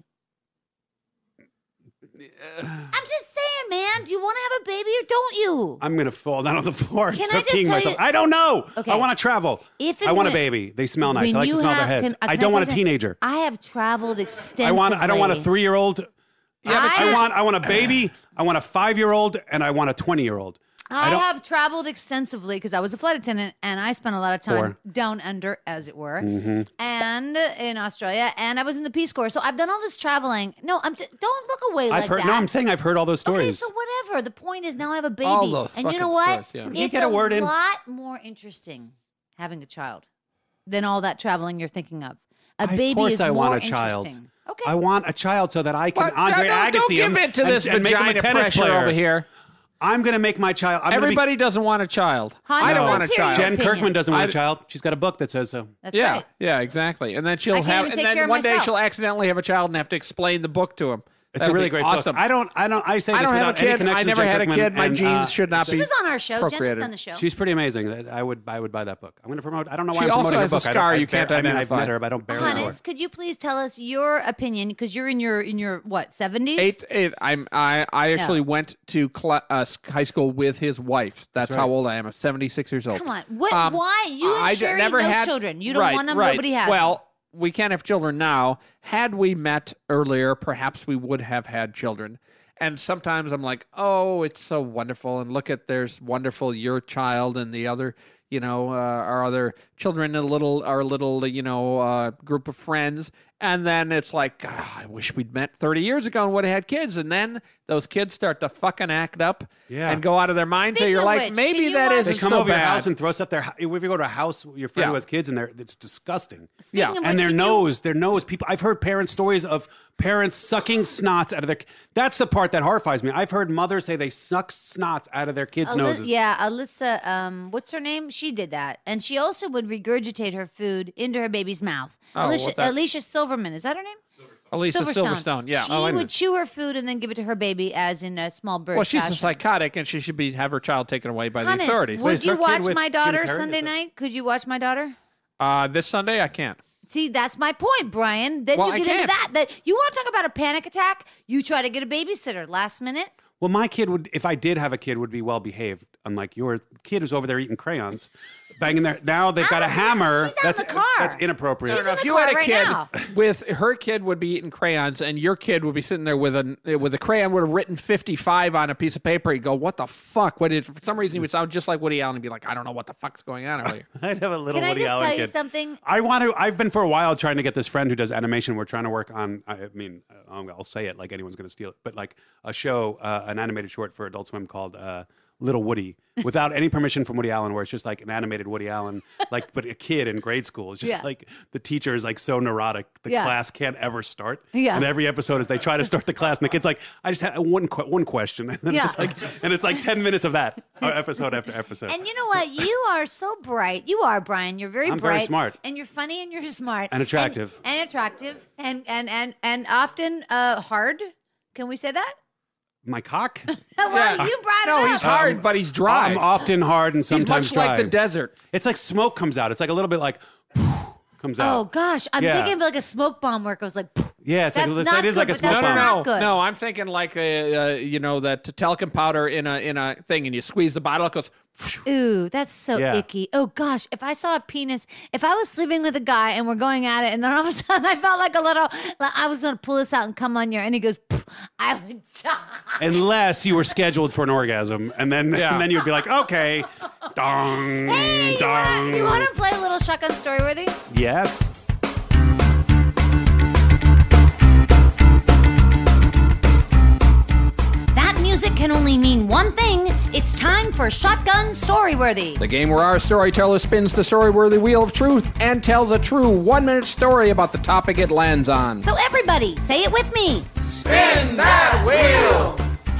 Speaker 3: I'm just saying, man. Do you want to have a baby or don't you?
Speaker 1: I'm gonna fall down on the floor and
Speaker 3: Can
Speaker 1: start
Speaker 3: I just
Speaker 1: peeing
Speaker 3: tell
Speaker 1: myself.
Speaker 3: you-
Speaker 1: I don't know.
Speaker 3: Okay.
Speaker 1: I want to travel.
Speaker 3: If and
Speaker 1: I want a
Speaker 3: when-
Speaker 1: baby. They smell nice.
Speaker 3: When
Speaker 1: I like
Speaker 3: you
Speaker 1: to smell
Speaker 3: have-
Speaker 1: their heads.
Speaker 3: can- uh,
Speaker 1: I
Speaker 3: can
Speaker 1: don't want a
Speaker 3: tell you something?
Speaker 1: teenager.
Speaker 3: I have traveled extensively.
Speaker 1: I want. I don't want a three-year-old.
Speaker 4: Yeah, but
Speaker 3: I-
Speaker 1: I want. I want a baby. I want a five-year-old, and I want a twenty-year-old.
Speaker 3: I,
Speaker 1: don't-
Speaker 3: have traveled extensively because I was a flight attendant and I spent a lot of time
Speaker 1: Four.
Speaker 3: down under, as it were,
Speaker 1: Mm-hmm.
Speaker 3: and in Australia. And I was in the Peace Corps, so I've done all this traveling. No, I'm just, don't look away
Speaker 1: I've
Speaker 3: like
Speaker 1: heard.
Speaker 3: that.
Speaker 1: No, I'm saying I've heard all those
Speaker 3: Okay,
Speaker 1: stories.
Speaker 3: so whatever. The point is now I have a baby,
Speaker 4: All those
Speaker 3: and you
Speaker 4: fucking
Speaker 3: know what?
Speaker 4: stories, yeah.
Speaker 3: It's
Speaker 1: You get a word in.
Speaker 3: lot more interesting having a child than all that traveling you're thinking of. A
Speaker 1: Of
Speaker 3: baby
Speaker 1: course
Speaker 3: is
Speaker 1: I
Speaker 3: more
Speaker 1: want a child.
Speaker 3: interesting. Okay.
Speaker 1: I want a child so that I can
Speaker 4: Well,
Speaker 1: Andre
Speaker 4: no, no,
Speaker 1: Agassi
Speaker 4: don't give
Speaker 1: him
Speaker 4: in to
Speaker 1: and,
Speaker 4: this
Speaker 1: and make him a
Speaker 4: vagina
Speaker 1: tennis
Speaker 4: pressure
Speaker 1: player.
Speaker 4: over here.
Speaker 1: I'm going to make my child. I'm
Speaker 4: Everybody doesn't want a child.
Speaker 3: Hans,
Speaker 4: I don't
Speaker 3: let's
Speaker 4: want a
Speaker 3: hear
Speaker 4: child.
Speaker 3: your
Speaker 1: Jen
Speaker 3: opinion.
Speaker 1: Kirkman doesn't want
Speaker 4: I-
Speaker 1: a child. She's got a book that says so.
Speaker 3: That's
Speaker 4: yeah,
Speaker 3: right.
Speaker 4: yeah, exactly. And then she'll
Speaker 3: I can't
Speaker 4: have,
Speaker 3: even
Speaker 4: and
Speaker 3: take
Speaker 4: then
Speaker 3: care of
Speaker 4: one day
Speaker 3: myself.
Speaker 4: she'll accidentally have a child and have to explain the book to him.
Speaker 1: It's
Speaker 4: That'll
Speaker 1: a really
Speaker 4: be
Speaker 1: great
Speaker 4: awesome.
Speaker 1: book. I don't. I don't. I say this
Speaker 4: I don't have
Speaker 1: without
Speaker 4: a
Speaker 1: any
Speaker 4: kid.
Speaker 1: connection
Speaker 4: I
Speaker 1: to
Speaker 4: never
Speaker 1: Jen
Speaker 4: had a
Speaker 1: Kirkman,
Speaker 4: kid. My
Speaker 1: and,
Speaker 4: genes
Speaker 1: uh,
Speaker 4: should not
Speaker 3: She
Speaker 4: be.
Speaker 3: was on our show. Jen has
Speaker 4: procreated.
Speaker 3: done the show.
Speaker 1: She's pretty amazing. I would. I would buy that book. I'm going to promote. I don't know why
Speaker 4: She
Speaker 1: I'm
Speaker 4: also
Speaker 1: promoting
Speaker 4: has
Speaker 1: her
Speaker 4: a
Speaker 1: book. I
Speaker 4: scar
Speaker 1: don't, I
Speaker 4: you can't
Speaker 1: bear- I mean, I've
Speaker 4: identify.
Speaker 1: met her, but I don't bear her.
Speaker 3: Hannes, could you please tell us your opinion? Because you're in your in your what seventies?
Speaker 4: Eight, eight. I'm. I. I actually
Speaker 3: No.
Speaker 4: went to cl- uh, high school with his wife. That's,
Speaker 1: That's
Speaker 4: how
Speaker 1: right.
Speaker 4: old I am. I'm seventy-six years old.
Speaker 3: Come on. What?
Speaker 4: Um,
Speaker 3: why? You and
Speaker 4: I d-
Speaker 3: Sherry
Speaker 4: never
Speaker 3: no
Speaker 4: had
Speaker 3: children. You don't
Speaker 4: right,
Speaker 3: want them.
Speaker 4: Right.
Speaker 3: Nobody has.
Speaker 4: Well, we can't have children now. Had we met earlier, perhaps we would have had children. And sometimes I'm like, oh, it's so wonderful. And look at, there's wonderful your child and the other, you know, uh, our other children, a little, our little, you know, uh, group of friends. And then it's like, ah, I wish we'd met thirty years ago and would have had kids. And then those kids start to fucking act up
Speaker 1: Yeah.
Speaker 4: and go out of their mind. So
Speaker 3: Speaking
Speaker 4: you're
Speaker 3: of
Speaker 4: like,
Speaker 3: which,
Speaker 4: maybe
Speaker 3: can you
Speaker 4: that
Speaker 3: watch-
Speaker 4: isn't
Speaker 1: They come
Speaker 4: so
Speaker 1: over your
Speaker 4: bad.
Speaker 1: house and throw stuff there. If you go to a house, your friend
Speaker 4: Yeah.
Speaker 1: who has kids in there, it's disgusting.
Speaker 3: Speaking
Speaker 4: Yeah.
Speaker 3: of
Speaker 1: And
Speaker 3: which,
Speaker 1: their
Speaker 3: can you-
Speaker 1: nose, their nose, people. I've heard parents stories of parents sucking snots out of their. That's the part that horrifies me. I've heard mothers say they suck snots out of their kids'
Speaker 3: Aly-
Speaker 1: noses.
Speaker 3: Yeah, Alyssa, um, what's her name? She did that. And she also would regurgitate her food into her baby's mouth.
Speaker 4: Oh,
Speaker 3: Alicia,
Speaker 4: what that-
Speaker 3: Alicia Silverman, is that her name?
Speaker 4: Elisa Silverstone, yeah.
Speaker 3: She
Speaker 1: Oh, I know.
Speaker 3: would chew her food and then give it to her baby as in a small bird.
Speaker 4: Well, she's
Speaker 3: fashion.
Speaker 4: a psychotic, and she should be have her child taken away by the
Speaker 3: Hannes,
Speaker 4: authorities.
Speaker 3: would
Speaker 1: is
Speaker 3: you
Speaker 1: her kid
Speaker 3: watch
Speaker 1: with
Speaker 3: My
Speaker 1: Jim
Speaker 3: Daughter
Speaker 1: Carrey?
Speaker 3: Sunday
Speaker 1: Is that-
Speaker 3: night? Could you watch My Daughter?
Speaker 4: Uh, this Sunday, I can't.
Speaker 3: See, that's my point, Brian. Then
Speaker 4: Well,
Speaker 3: you
Speaker 4: I
Speaker 3: get into
Speaker 4: can't.
Speaker 3: that. That you want to talk about a panic attack? You try to get a babysitter last minute.
Speaker 1: Well, my kid would, if I did have a kid, would be well behaved. Unlike your kid who's over there eating crayons, banging their. Now they've got a
Speaker 3: Out of-
Speaker 1: hammer.
Speaker 3: she's out in
Speaker 1: that's
Speaker 3: the car.
Speaker 1: that's inappropriate.
Speaker 3: She's
Speaker 4: No,
Speaker 3: in
Speaker 4: if
Speaker 3: the
Speaker 4: you had
Speaker 3: car
Speaker 4: a
Speaker 3: right
Speaker 4: kid
Speaker 3: now.
Speaker 4: with her kid would be eating crayons, and your kid would be sitting there with a with a crayon would have written fifty-five on a piece of paper. You go, what the fuck? What did for some reason he would sound just like Woody Allen and be like, I don't know what the fuck's going on over here.
Speaker 1: I'd have a little
Speaker 3: Can I
Speaker 1: Woody
Speaker 3: just
Speaker 1: Allen
Speaker 3: tell you
Speaker 1: kid.
Speaker 3: something?
Speaker 1: I want to. I've been for a while trying to get this friend who does animation. We're trying to work on. I mean, I'll I'll say it like anyone's going to steal it, but like a show, uh, an animated short for Adult Swim called uh, Little Woody, without any permission from Woody Allen, where it's just like an animated Woody Allen, like but a kid in grade school. It's just
Speaker 3: Yeah.
Speaker 1: like the teacher is like so neurotic, the
Speaker 3: Yeah.
Speaker 1: class can't ever start.
Speaker 3: Yeah.
Speaker 1: And every episode is they try to start the class, and the kid's like, I just had one que- one question, and then
Speaker 3: Yeah.
Speaker 1: just like, and it's like ten minutes of that, uh, episode after episode.
Speaker 3: And you know what? You are so bright. You are, Brian. You're very
Speaker 1: I'm very
Speaker 3: bright.
Speaker 1: smart.
Speaker 3: And you're funny and you're smart.
Speaker 1: And attractive.
Speaker 3: And, and attractive. And and and and often uh, hard. Can we say that?
Speaker 1: My cock.
Speaker 3: Well,
Speaker 4: Yeah.
Speaker 3: you brought
Speaker 4: No,
Speaker 3: it
Speaker 4: he's
Speaker 3: up.
Speaker 4: hard, but he's dry.
Speaker 1: I'm often hard and
Speaker 4: he's
Speaker 1: sometimes
Speaker 4: much
Speaker 1: dry.
Speaker 4: like the desert.
Speaker 1: It's like smoke comes out. It's like a little bit like comes out.
Speaker 3: Oh gosh, I'm
Speaker 1: Yeah.
Speaker 3: thinking of like a smoke bomb where it goes like.
Speaker 1: Yeah, it's
Speaker 3: That's
Speaker 1: like
Speaker 3: not
Speaker 1: it is
Speaker 3: good,
Speaker 1: like a
Speaker 3: but
Speaker 1: smoke
Speaker 3: that's
Speaker 4: No,
Speaker 1: bomb.
Speaker 4: no,
Speaker 3: not
Speaker 4: no,
Speaker 3: good.
Speaker 4: no. I'm thinking like a, uh, you know, that talcum powder in a in a thing, and you squeeze the bottle, it goes.
Speaker 3: Ooh, that's so
Speaker 1: Yeah.
Speaker 3: icky. Oh gosh, if I saw a penis, if I was sleeping with a guy and we're going at it, and then all of a sudden I felt like a little, like I was going to pull this out and come on your, and he goes, "Pff," I would die.
Speaker 1: Unless you were scheduled for an orgasm, and then
Speaker 4: Yeah.
Speaker 1: and then you'd be like, okay, dong,
Speaker 3: Hey, you
Speaker 1: dong.
Speaker 3: wanna, you want to play a little shotgun storyworthy?
Speaker 1: Yes.
Speaker 3: That music can only mean one thing. It's time for Shotgun Storyworthy.
Speaker 4: The game where our storyteller spins the story-worthy wheel of truth and tells a true one-minute story about the topic it lands on.
Speaker 3: So everybody, say it with me.
Speaker 4: Spin that wheel!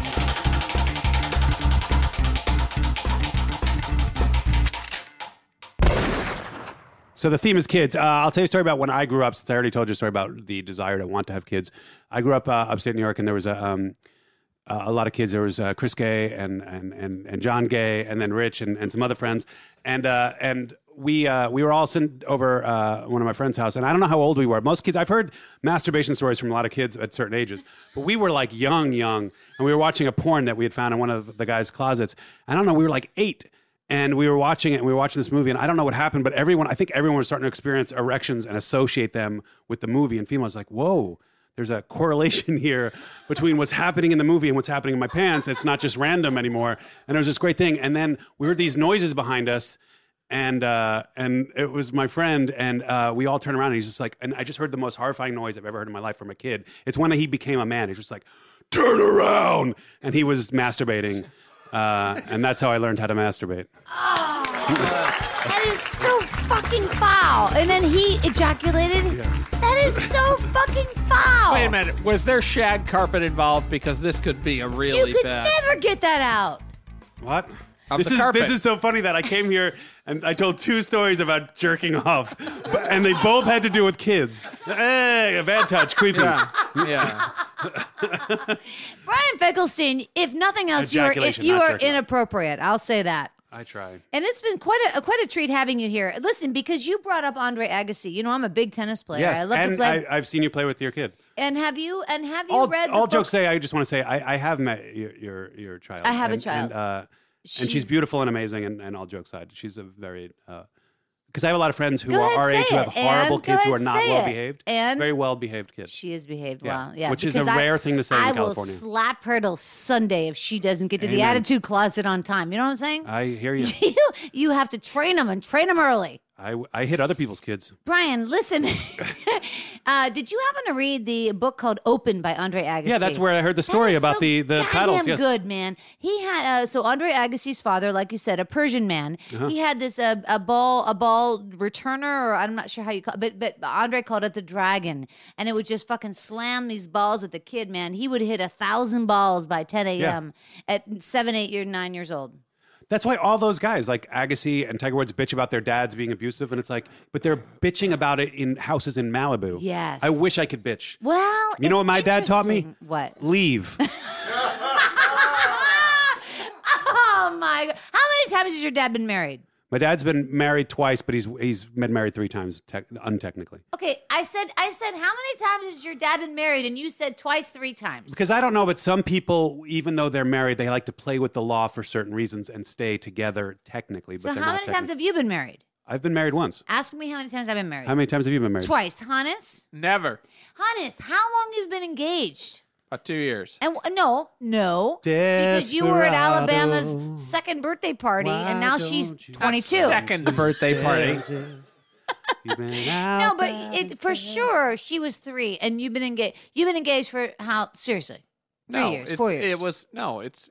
Speaker 1: So the theme is kids. Uh, I'll tell you a story about when I grew up, since I already told you a story about the desire to want to have kids. I grew up uh, upstate New York, and there was a, um, uh, a lot of kids. There was uh, Chris Gay and, and, and, and John Gay, and then Rich and, and some other friends. And uh, and we uh, we were all sitting over uh, one of my friend's house, and I don't know how old we were. Most kids, I've heard masturbation stories from a lot of kids at certain ages, but we were like young, young, and we were watching a porn that we had found in one of the guys' closets. I don't know, we were like eight. And we were watching it, and we were watching this movie, and I don't know what happened, but everyone, I think everyone was starting to experience erections and associate them with the movie. And females like, whoa, there's a correlation here between what's happening in the movie and what's happening in my pants. It's not just random anymore. And it was this great thing. And then we heard these noises behind us, and uh, and it was my friend, and uh, we all turned around, and he's just like, and I just heard the most horrifying noise I've ever heard in my life from a kid. It's when he became a man. He's just like, turn around, and he was masturbating. Uh, and that's how I learned how to masturbate.
Speaker 3: That is so fucking foul. And then he ejaculated. That is so fucking foul.
Speaker 4: Wait a minute. Was there shag carpet involved? Because this could be a
Speaker 3: You
Speaker 4: really
Speaker 3: could
Speaker 4: bad.
Speaker 3: never get that out.
Speaker 1: What?
Speaker 4: Of
Speaker 1: This
Speaker 4: the
Speaker 1: is
Speaker 4: carpet.
Speaker 1: this is so funny that I came here and I told two stories about jerking off, but, and they both had to do with kids. Hey, a bad touch, creepy.
Speaker 4: Yeah. Yeah.
Speaker 3: Brian Finkelstein, if nothing else, you are
Speaker 1: Ejaculation,
Speaker 3: you
Speaker 1: not
Speaker 3: are
Speaker 1: jerking off.
Speaker 3: inappropriate. I'll say that.
Speaker 1: I try.
Speaker 3: And it's been quite a quite a treat having you here. Listen, because you brought up Andre Agassi. You know, I'm a big tennis player.
Speaker 1: Yes,
Speaker 3: I love to
Speaker 1: and
Speaker 3: play.
Speaker 1: I, I've seen you play with your kid.
Speaker 3: and have you and have you
Speaker 1: All,
Speaker 3: read the
Speaker 1: all
Speaker 3: book?
Speaker 1: jokes say, I just want to say I, I have met your your, your child.
Speaker 3: I have a
Speaker 1: and,
Speaker 3: child.
Speaker 1: and, uh, and she's
Speaker 3: She's-
Speaker 1: beautiful and amazing. And, and all jokes aside, she's a very uh, because I have a lot of friends who
Speaker 3: Go
Speaker 1: are
Speaker 3: ahead,
Speaker 1: our age
Speaker 3: say
Speaker 1: who have
Speaker 3: it.
Speaker 1: horrible
Speaker 3: And go
Speaker 1: kids who are
Speaker 3: ahead,
Speaker 1: not
Speaker 3: say
Speaker 1: well
Speaker 3: it.
Speaker 1: behaved.
Speaker 3: And?
Speaker 1: Very well behaved kids.
Speaker 3: She is behaved
Speaker 1: Yeah.
Speaker 3: well. Yeah.
Speaker 1: Which is a
Speaker 3: because I-
Speaker 1: rare thing to say in
Speaker 3: I
Speaker 1: California.
Speaker 3: will slap her till Sunday if she doesn't get to the
Speaker 1: Amen.
Speaker 3: attitude closet on time. You know what I'm saying?
Speaker 1: I hear you.
Speaker 3: you, you have to train them and train them early.
Speaker 1: I, I hit other people's kids.
Speaker 3: Brian, listen. uh, did you happen to read the book called Open by Andre Agassi?
Speaker 1: Yeah, that's where I heard the story
Speaker 3: That is
Speaker 1: about
Speaker 3: so
Speaker 1: the the
Speaker 3: goddamn
Speaker 1: paddles. Yes.
Speaker 3: good, man. He had uh, so Andre Agassi's father, like you said, a Persian man.
Speaker 1: Uh-huh.
Speaker 3: He had this uh, a ball a ball returner, or I'm not sure how you call it, but but Andre called it the dragon, and it would just fucking slam these balls at the kid. Man, he would hit a thousand balls by ten a.m. at seven, eight, year nine years old.
Speaker 1: That's why all those guys like Agassi and Tiger Woods bitch about their dads being abusive, and it's like, but they're bitching about it in houses in Malibu.
Speaker 3: Yes.
Speaker 1: I wish I could bitch.
Speaker 3: Well,
Speaker 1: You know
Speaker 3: it's
Speaker 1: what my dad taught me?
Speaker 3: interesting. What?
Speaker 1: Leave.
Speaker 3: Oh my God! How many times has your dad been married?
Speaker 1: My dad's been married twice, but he's he's been married three times, tech untechnically.
Speaker 3: Okay, I said, I said, how many times has your dad been married? And you said twice, three times.
Speaker 1: Because I don't know, but some people, even though they're married, they like to play with the law for certain reasons and stay together technically. But
Speaker 3: So
Speaker 1: they're
Speaker 3: how
Speaker 1: not
Speaker 3: many times
Speaker 1: technically.
Speaker 3: have you been married?
Speaker 1: I've been married once.
Speaker 3: Ask me how many times I've been married.
Speaker 1: How many times have you been married?
Speaker 3: Twice. Hannes?
Speaker 4: Never.
Speaker 3: Hannes, how long have you been engaged?
Speaker 4: About two years.
Speaker 3: And w- no, no, because you were at Alabama's second birthday party, and now she's
Speaker 1: don't you-
Speaker 3: twenty-two.
Speaker 4: Second birthday party.
Speaker 1: You've been
Speaker 3: No,
Speaker 1: out
Speaker 3: but
Speaker 1: there.
Speaker 3: it, for sure she was three, and you've been engaged. You've been engaged for how? Seriously, three
Speaker 4: No,
Speaker 3: years,
Speaker 4: it's-
Speaker 3: four years.
Speaker 4: It was no. It's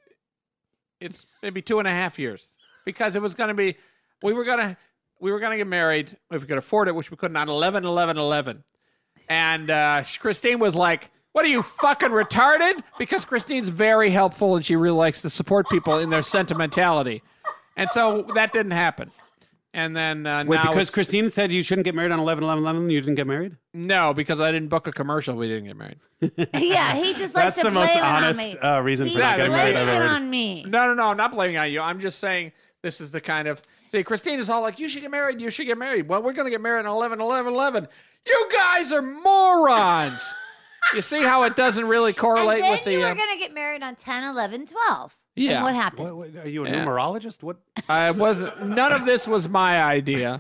Speaker 4: it's maybe two and a half years because it was going to be. We were gonna we were gonna get married if we could afford it, which we couldn't. On eleven, eleven, eleven, and uh, Christine was like, "What are you fucking retarded?" Because Christine's very helpful and she really likes to support people in their sentimentality, and so that didn't happen. And then uh,
Speaker 1: Wait,
Speaker 4: now
Speaker 1: because
Speaker 4: it's-
Speaker 1: Christine said you shouldn't get married on eleven eleven eleven, you didn't get married?
Speaker 4: no, because I didn't book a commercial. We didn't get married.
Speaker 3: yeah, he just likes
Speaker 1: That's
Speaker 3: to
Speaker 1: the
Speaker 3: blame
Speaker 1: most
Speaker 3: it on
Speaker 1: honest
Speaker 3: me.
Speaker 1: uh, reason for
Speaker 3: He's
Speaker 1: not getting married I've
Speaker 3: blaming
Speaker 1: ever
Speaker 3: it
Speaker 1: heard.
Speaker 3: on me.
Speaker 4: No, no, no. I'm not blaming on you. I'm just saying this is the kind of see. Christine is all like, "You should get married. You should get married." Well, we're going to get married on eleven, eleven, eleven. You guys are morons. You see how it doesn't really correlate
Speaker 3: and then
Speaker 4: with the.
Speaker 3: you were
Speaker 4: uh,
Speaker 3: going to get married on ten, eleven, twelve.
Speaker 4: Yeah.
Speaker 3: And what happened?
Speaker 1: What, what, are you a
Speaker 4: Yeah.
Speaker 1: numerologist? What?
Speaker 4: I wasn't. None of this was my idea.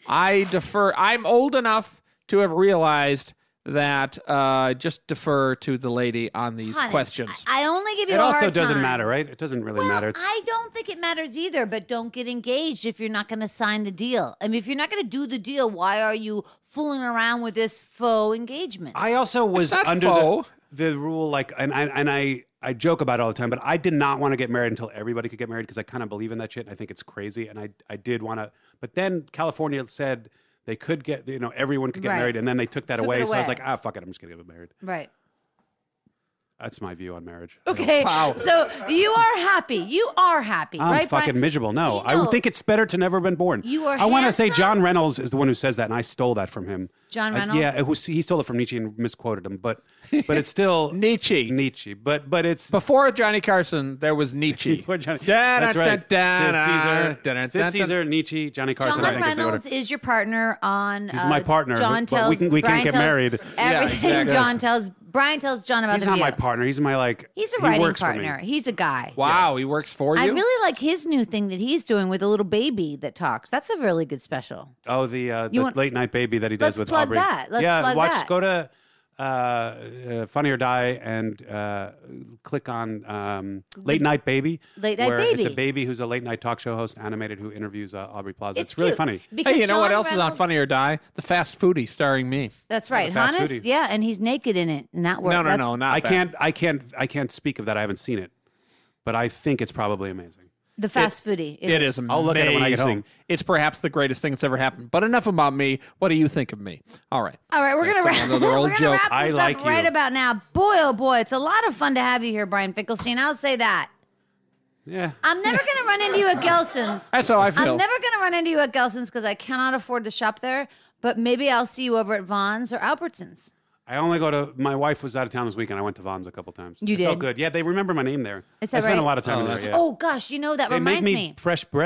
Speaker 4: I defer. I'm old enough to have realized that. Uh, just defer to the lady on these
Speaker 3: Honest,
Speaker 4: questions.
Speaker 3: I, I only give you
Speaker 1: It
Speaker 3: a
Speaker 1: also
Speaker 3: hard
Speaker 1: doesn't
Speaker 3: time.
Speaker 1: matter, right? It doesn't really
Speaker 3: Well,
Speaker 1: matter. It's,
Speaker 3: I don't think it matters either, but don't get engaged if you're not going to sign the deal. I mean, if you're not going to do the deal, why are you fooling around with this faux engagement?
Speaker 1: I also was
Speaker 4: not
Speaker 1: under
Speaker 4: faux.
Speaker 1: the, the rule, like, and I and I I joke about it all the time, but I did not want to get married until everybody could get married because I kind of believe in that shit and I think it's crazy, and I I did want to, but then California said they could get, you know, everyone could get
Speaker 3: Right.
Speaker 1: married, and then they took that
Speaker 3: Took
Speaker 1: away,
Speaker 3: it
Speaker 1: so I was
Speaker 3: away.
Speaker 1: like, ah, fuck it, I'm just gonna get married.
Speaker 3: right.
Speaker 1: That's my view on marriage.
Speaker 3: Okay.
Speaker 4: Wow.
Speaker 3: So you are happy. You are happy,
Speaker 1: I'm
Speaker 3: right?
Speaker 1: fucking
Speaker 3: Brian?
Speaker 1: miserable. No,
Speaker 3: You
Speaker 1: I
Speaker 3: know-
Speaker 1: would think it's better to never have been born.
Speaker 3: You are
Speaker 1: I want to say
Speaker 3: handsome.
Speaker 1: John Reynolds is the one who says that, and I stole that from him.
Speaker 3: John
Speaker 1: Uh,
Speaker 3: Reynolds?
Speaker 1: yeah, it was, he stole it from Nietzsche and misquoted him, but but it's still
Speaker 4: Nietzsche.
Speaker 1: Nietzsche. But but it's
Speaker 4: Before Johnny Carson, there was Nietzsche.
Speaker 1: Before Johnny-
Speaker 4: Da,
Speaker 1: That's
Speaker 4: da,
Speaker 1: right.
Speaker 4: da,
Speaker 1: Sid
Speaker 4: da,
Speaker 1: Caesar,
Speaker 4: da, da,
Speaker 1: Sid
Speaker 4: da, da.
Speaker 1: Caesar, Nietzsche, Johnny Carson.
Speaker 3: John
Speaker 1: I think is the order.
Speaker 3: Reynolds is your partner on.
Speaker 1: He's
Speaker 3: uh,
Speaker 1: my partner,
Speaker 3: John
Speaker 1: but
Speaker 3: tells.
Speaker 1: we can- we can't
Speaker 3: Brian
Speaker 1: get
Speaker 3: tells
Speaker 1: married.
Speaker 3: Everything
Speaker 4: Yeah, exactly.
Speaker 3: John
Speaker 1: Yes.
Speaker 3: tells. Brian tells John about
Speaker 1: He's
Speaker 3: the
Speaker 1: not
Speaker 3: view.
Speaker 1: my partner. He's my like.
Speaker 3: He's a
Speaker 1: he
Speaker 3: writing
Speaker 1: works for me.
Speaker 3: partner. He's a guy.
Speaker 4: Wow,
Speaker 1: Yes.
Speaker 4: he works for you.
Speaker 3: I really like his new thing that he's doing with a little baby that talks. That's a really good special.
Speaker 1: Oh, the uh,
Speaker 3: You
Speaker 1: the
Speaker 3: want-
Speaker 1: late night baby that he does
Speaker 3: Let's
Speaker 1: with
Speaker 3: plug
Speaker 1: Aubrey.
Speaker 3: that. Let's
Speaker 1: yeah,
Speaker 3: plug
Speaker 1: watch.
Speaker 3: that.
Speaker 1: Go to uh, uh, Funny or Die and uh, click on um, Late Night Baby.
Speaker 3: Late Night
Speaker 1: where It's a
Speaker 3: Baby.
Speaker 1: baby who's a late night talk show host, animated, who interviews uh, Aubrey Plaza. It's,
Speaker 3: It's
Speaker 1: really
Speaker 3: cute.
Speaker 1: funny.
Speaker 3: Because
Speaker 4: Hey, you know what
Speaker 3: John
Speaker 4: else is on
Speaker 3: Reynolds-
Speaker 4: Funny or Die? The Fast Foodie starring me.
Speaker 3: That's right,
Speaker 1: the fast
Speaker 3: Hannes.
Speaker 1: foodie.
Speaker 3: Yeah, and he's naked in it, and that works.
Speaker 4: No, no,
Speaker 3: That's-
Speaker 4: no, not
Speaker 1: I
Speaker 4: that.
Speaker 1: can't. I can't. I can't speak of that. I haven't seen it, but I think it's probably amazing.
Speaker 3: The fast foodie.
Speaker 4: It is amazing.
Speaker 1: I'll look at it when I get home.
Speaker 4: It's perhaps the greatest thing that's ever happened. But enough about me. What do you think of me? All right.
Speaker 3: All right, we're gonna
Speaker 4: That's
Speaker 3: wrap,
Speaker 4: another
Speaker 3: we're
Speaker 4: old
Speaker 3: gonna
Speaker 4: joke.
Speaker 3: wrap
Speaker 1: I
Speaker 3: this
Speaker 1: like
Speaker 3: up right
Speaker 1: you.
Speaker 3: about now. Boy, oh boy, it's a lot of fun to have you here, Brian Finkelstein. I'll say that.
Speaker 1: Yeah.
Speaker 3: I'm never gonna run into you at Gelson's.
Speaker 4: That's how I feel.
Speaker 3: I'm never gonna run into you at Gelson's because I cannot afford to shop there. But maybe I'll see you over at Vaughn's or Albertsons.
Speaker 1: I only go to. My wife was out of town this weekend. I went to Vaughn's a couple times.
Speaker 3: You
Speaker 1: It felt
Speaker 3: did?
Speaker 1: good. Yeah, they remember my name there.
Speaker 3: Is
Speaker 1: I
Speaker 3: that
Speaker 1: spent
Speaker 3: right?
Speaker 1: a lot of time
Speaker 4: Oh,
Speaker 1: in there.
Speaker 4: that's-
Speaker 1: Yeah.
Speaker 3: Oh gosh, you know that
Speaker 1: they make
Speaker 3: reminds
Speaker 1: me,
Speaker 3: me.
Speaker 1: fresh bread.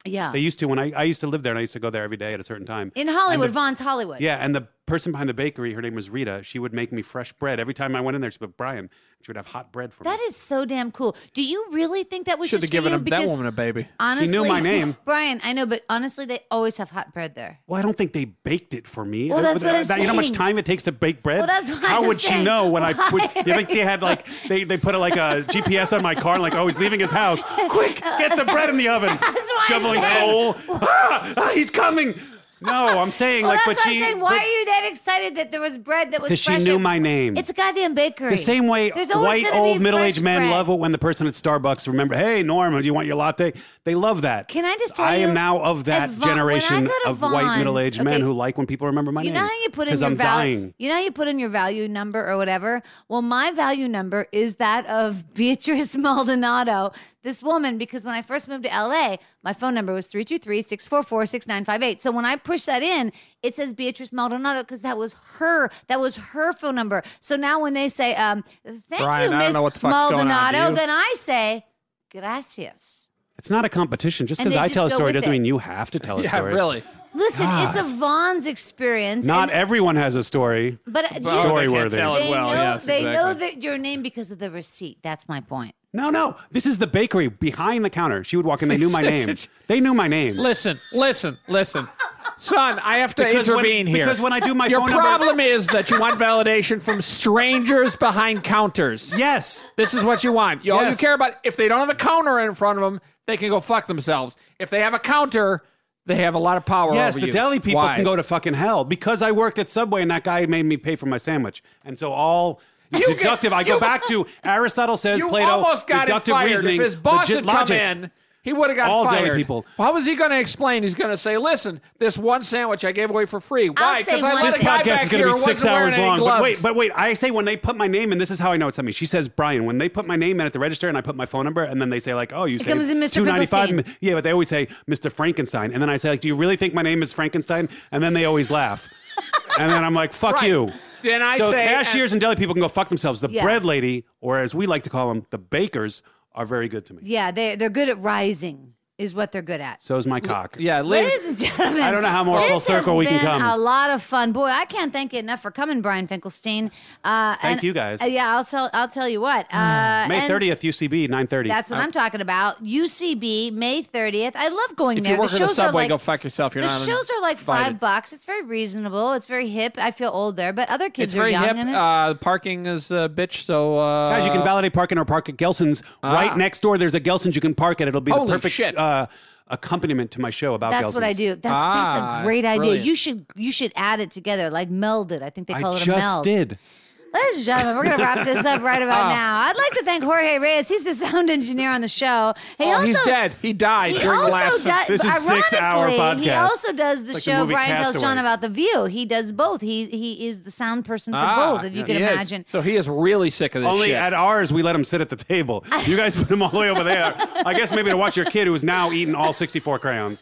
Speaker 3: Yeah.
Speaker 1: They used to when I, I used to live there, and I used to go there every day at a certain time.
Speaker 3: In Hollywood,
Speaker 1: And the-
Speaker 3: Vaughn's Hollywood.
Speaker 1: Yeah, and the person behind the bakery, her name was Rita. She would make me fresh bread every time I went in there. She would Brian. She would have hot bread for
Speaker 3: That
Speaker 1: me.
Speaker 3: is so damn cool. Do you really think that was
Speaker 4: Should
Speaker 3: just
Speaker 4: have
Speaker 3: for
Speaker 4: given
Speaker 3: you?
Speaker 4: a, that
Speaker 3: Because
Speaker 4: woman a baby.
Speaker 3: honestly,
Speaker 1: knew my name.
Speaker 3: Brian. I know, but honestly, they always have hot bread there.
Speaker 1: Well, I don't think they baked it for me.
Speaker 3: Well, that's what I'm
Speaker 1: That- You know how much
Speaker 3: saying.
Speaker 1: time it takes to bake bread?
Speaker 3: Well, that's what
Speaker 1: How
Speaker 3: I'm
Speaker 1: would she
Speaker 3: saying.
Speaker 1: know when I
Speaker 3: Why
Speaker 1: put? You think
Speaker 3: are
Speaker 1: they had like they, they put a, like a G P S on my car, like oh he's leaving his house. Quick, get the bread in the oven.
Speaker 3: why I'm
Speaker 1: Shoveling
Speaker 3: saying.
Speaker 1: coal. Ah, ah, he's coming. No, I'm saying
Speaker 3: Well,
Speaker 1: like,
Speaker 3: that's
Speaker 1: but
Speaker 3: what
Speaker 1: she.
Speaker 3: I'm saying. Why
Speaker 1: but-
Speaker 3: are you that excited that there was bread that was
Speaker 1: Because she
Speaker 3: fresh
Speaker 1: knew
Speaker 3: and-
Speaker 1: my name.
Speaker 3: It's a goddamn bakery.
Speaker 1: The same way
Speaker 3: There's always
Speaker 1: white
Speaker 3: gonna be
Speaker 1: old middle-aged
Speaker 3: fresh
Speaker 1: men
Speaker 3: bread.
Speaker 1: love it when the person at Starbucks remember, hey Norm, do you want your latte? They love that.
Speaker 3: Can I just tell
Speaker 1: I
Speaker 3: you,
Speaker 1: am now of that
Speaker 3: at Vaughan- when I
Speaker 1: generation
Speaker 3: go to
Speaker 1: of white
Speaker 3: Vaughn's,
Speaker 1: middle-aged men
Speaker 3: okay,
Speaker 1: who like when people remember my
Speaker 3: You
Speaker 1: name.
Speaker 3: know how you put in
Speaker 1: Because
Speaker 3: your
Speaker 1: I'm
Speaker 3: value.
Speaker 1: dying.
Speaker 3: You know how you put in your value number or whatever. Well, my value number is that of Beatrice Maldonado, this woman. Because when I first moved to L A, my phone number was three two three, six four four, six nine five eight. So when I push that in, it says Beatrice Maldonado because that was her. That was her phone number. So now when they say, um, "Thank
Speaker 4: Brian,
Speaker 3: you,
Speaker 4: I don't
Speaker 3: Miss
Speaker 4: know what the fuck's going on,
Speaker 3: Maldonado,"
Speaker 4: do you?
Speaker 3: then I say, "Gracias."
Speaker 1: It's not a competition. Just
Speaker 3: And
Speaker 1: because
Speaker 3: they
Speaker 1: I
Speaker 3: just
Speaker 1: tell a
Speaker 3: go
Speaker 1: story
Speaker 3: with
Speaker 1: doesn't
Speaker 3: it.
Speaker 1: mean you have to tell a
Speaker 4: Yeah,
Speaker 1: story.
Speaker 4: really.
Speaker 3: Listen, it's a
Speaker 1: God.
Speaker 3: Vaughn's experience.
Speaker 1: Not
Speaker 3: and-
Speaker 1: everyone has a story.
Speaker 3: But uh,
Speaker 4: Well,
Speaker 3: Jim,
Speaker 4: they
Speaker 1: Story
Speaker 4: can't
Speaker 1: worthy.
Speaker 4: tell it
Speaker 3: they
Speaker 4: well.
Speaker 3: know
Speaker 4: Yes,
Speaker 3: they
Speaker 4: exactly.
Speaker 3: know that your name because of the receipt. That's my point.
Speaker 1: No, no. This is the bakery behind the counter. She would walk in. They knew my name. They knew my name.
Speaker 4: Listen, listen, listen. Son, I have to
Speaker 1: Because when-
Speaker 4: intervene here.
Speaker 1: because when I do my
Speaker 4: Your
Speaker 1: phone number-
Speaker 4: problem is that you want validation from strangers behind counters.
Speaker 1: Yes.
Speaker 4: This is what you want. You, All you
Speaker 1: Yes.
Speaker 4: care about, if they don't have a counter in front of them, they can go fuck themselves. If they have a counter, they have a lot of power
Speaker 1: Yes,
Speaker 4: over
Speaker 1: the
Speaker 4: you.
Speaker 1: deli people
Speaker 4: Why?
Speaker 1: can go to fucking hell because I worked at Subway and that guy made me pay for my sandwich. And so all
Speaker 4: You get-
Speaker 1: deductive, I go
Speaker 4: you-
Speaker 1: back to Aristotle says,
Speaker 4: You
Speaker 1: Plato,
Speaker 4: almost got
Speaker 1: deductive
Speaker 4: him fired.
Speaker 1: reasoning,
Speaker 4: If his boss
Speaker 1: legit
Speaker 4: had come
Speaker 1: logic.
Speaker 4: in, he would have got
Speaker 1: All
Speaker 4: fired.
Speaker 1: deli people.
Speaker 4: How was he going to explain? He's going to say, listen, this one sandwich I gave away for free. Why?
Speaker 3: say
Speaker 4: Because I
Speaker 3: one
Speaker 4: let
Speaker 3: thing.
Speaker 4: a guy
Speaker 1: Podcast
Speaker 4: back
Speaker 1: is going
Speaker 4: here
Speaker 1: to be
Speaker 4: who
Speaker 1: six
Speaker 4: wasn't wearing
Speaker 1: hours
Speaker 4: any
Speaker 1: long. But
Speaker 4: gloves.
Speaker 1: wait, but wait. I say when they put my name in, this is how I know it's not me. She says Brian. When they put my name in at the register and I put my phone number, and then they say like, "Oh, you say
Speaker 3: comes in Mister
Speaker 1: two ninety five."
Speaker 3: Finkelstein.
Speaker 1: Yeah, but they always say Mister Frankenstein, and then I say like, "Do you really think my name is Frankenstein?" And then they always laugh, and then I'm like, "Fuck
Speaker 4: Right.
Speaker 1: you."
Speaker 4: Then I
Speaker 1: so
Speaker 4: say-
Speaker 1: cashiers and deli people can go fuck themselves. The
Speaker 3: Yeah.
Speaker 1: bread lady, or as we like to call them, the bakers, are very good to me.
Speaker 3: Yeah, they they're good at rising. Is what they're good at.
Speaker 1: So is my cock.
Speaker 4: Yeah, Liz,
Speaker 3: Ladies and gentlemen,
Speaker 1: I don't know how more
Speaker 3: this
Speaker 1: full circle
Speaker 3: has
Speaker 1: we can
Speaker 3: been
Speaker 1: come.
Speaker 3: A lot of fun, boy. I can't thank you enough for coming, Brian Finkelstein. Uh,
Speaker 1: Thank
Speaker 3: and-
Speaker 1: you, guys.
Speaker 3: uh, yeah, I'll tell. I'll tell you what. Uh,
Speaker 1: May
Speaker 3: and
Speaker 1: thirtieth, U C B, nine thirty.
Speaker 3: That's what I'm talking about. U C B, May thirtieth. I love going
Speaker 4: if
Speaker 3: there.
Speaker 4: you work
Speaker 3: the
Speaker 4: at a
Speaker 3: shows are
Speaker 4: Subway,
Speaker 3: like
Speaker 4: go fuck yourself. You're
Speaker 3: the
Speaker 4: not
Speaker 3: shows are like
Speaker 4: invited.
Speaker 3: five bucks. It's very reasonable. It's very hip. I feel old there, but other kids
Speaker 4: It's
Speaker 3: are
Speaker 4: very
Speaker 3: young,
Speaker 4: hip.
Speaker 3: and it's
Speaker 4: Uh, parking is a bitch, so... Uh,
Speaker 1: Guys, you can validate parking or park at Gelson's. Right next door, there's a Gelson's you can park at. It'll be
Speaker 4: Holy
Speaker 1: the perfect
Speaker 4: shit.
Speaker 1: Uh, accompaniment to my show about
Speaker 3: that's
Speaker 1: Gelson's.
Speaker 3: what I do. That's
Speaker 4: Ah,
Speaker 3: that's a great idea.
Speaker 4: brilliant.
Speaker 3: You should you should add it together, like meld it. I think they call
Speaker 1: I
Speaker 3: it a
Speaker 1: just
Speaker 3: meld.
Speaker 1: did.
Speaker 3: Ladies and gentlemen, we're going to wrap this up right about
Speaker 4: Ah.
Speaker 3: now. I'd like to thank Jorge Reyes. He's the sound engineer on the show. He
Speaker 4: Oh,
Speaker 3: also,
Speaker 4: he's dead. He died
Speaker 3: He
Speaker 4: during the
Speaker 3: also
Speaker 4: last...
Speaker 3: does,
Speaker 1: This is six-hour
Speaker 3: ironically, He
Speaker 1: podcast.
Speaker 3: also does the
Speaker 1: It's like the
Speaker 3: show
Speaker 1: movie
Speaker 3: Brian tells
Speaker 1: Castaway.
Speaker 3: John about The View. He does both. He he is the sound person for
Speaker 4: Ah,
Speaker 3: both, if you
Speaker 4: he
Speaker 3: can
Speaker 4: is.
Speaker 3: imagine.
Speaker 4: So he is really sick of this
Speaker 1: Only
Speaker 4: shit.
Speaker 1: at ours, we let him sit at the table. You guys put him all the way over there. I guess maybe to watch your kid who's now eating all sixty-four crayons.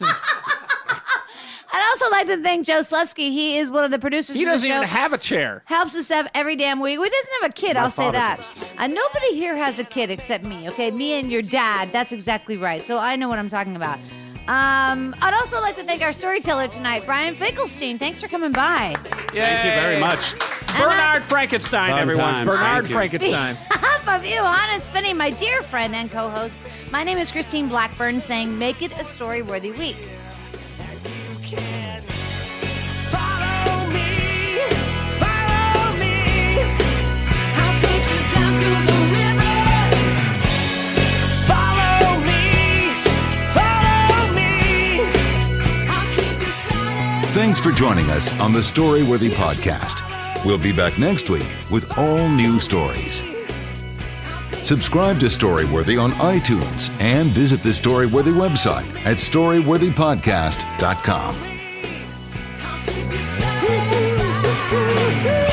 Speaker 3: I'd also like to thank Joe Slevsky. He is one of the producers
Speaker 4: he
Speaker 3: of the
Speaker 4: doesn't
Speaker 3: show.
Speaker 4: even have a chair.
Speaker 3: Helps us up every damn week. We doesn't have a kid,
Speaker 1: My
Speaker 3: I'll say
Speaker 1: father
Speaker 3: that.
Speaker 1: does.
Speaker 3: Uh, nobody here has a kid except me, okay? Me and your dad. That's exactly right. So I know what I'm talking about. Um, I'd also like to thank our storyteller tonight, Brian Finkelstein. Thanks for coming by.
Speaker 1: Thank you very much.
Speaker 4: Bernard Frankenstein,
Speaker 1: Fun
Speaker 4: everyone.
Speaker 1: times.
Speaker 4: Bernard
Speaker 1: Thank you.
Speaker 4: Frankenstein.
Speaker 3: Half of you, Hannah Spinney, my dear friend and co-host. My name is Christine Blackburn, saying make it a story-worthy week.
Speaker 6: Follow me, follow me. I'll take you down to the river. Follow me, follow me. I'll keep you silent.
Speaker 2: Thanks for joining us on the Storyworthy Podcast. We'll be back next week with all new stories. Subscribe to Storyworthy on iTunes and visit the Storyworthy website at storyworthy podcast dot com.
Speaker 6: I'll keep you silent.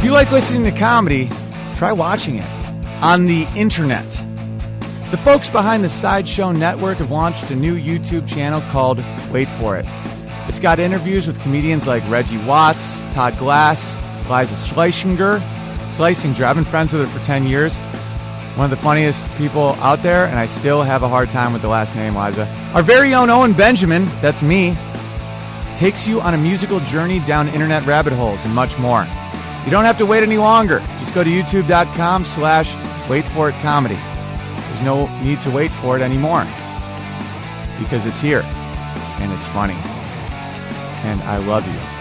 Speaker 7: you like listening to comedy, try watching it on the internet. The folks behind the Sideshow Network have launched a new YouTube channel called Wait For It. It's got interviews with comedians like Reggie Watts, Todd Glass, Liza Schlesinger. Schlesinger, I've been friends with her for ten years. One of the funniest people out there, and I still have a hard time with the last name, Liza. Our very own Owen Benjamin, that's me, takes you on a musical journey down internet rabbit holes and much more. You don't have to wait any longer. Just go to youtube.com slash wait for it comedy. There's no need to wait for it anymore because it's here and it's funny. And I love you.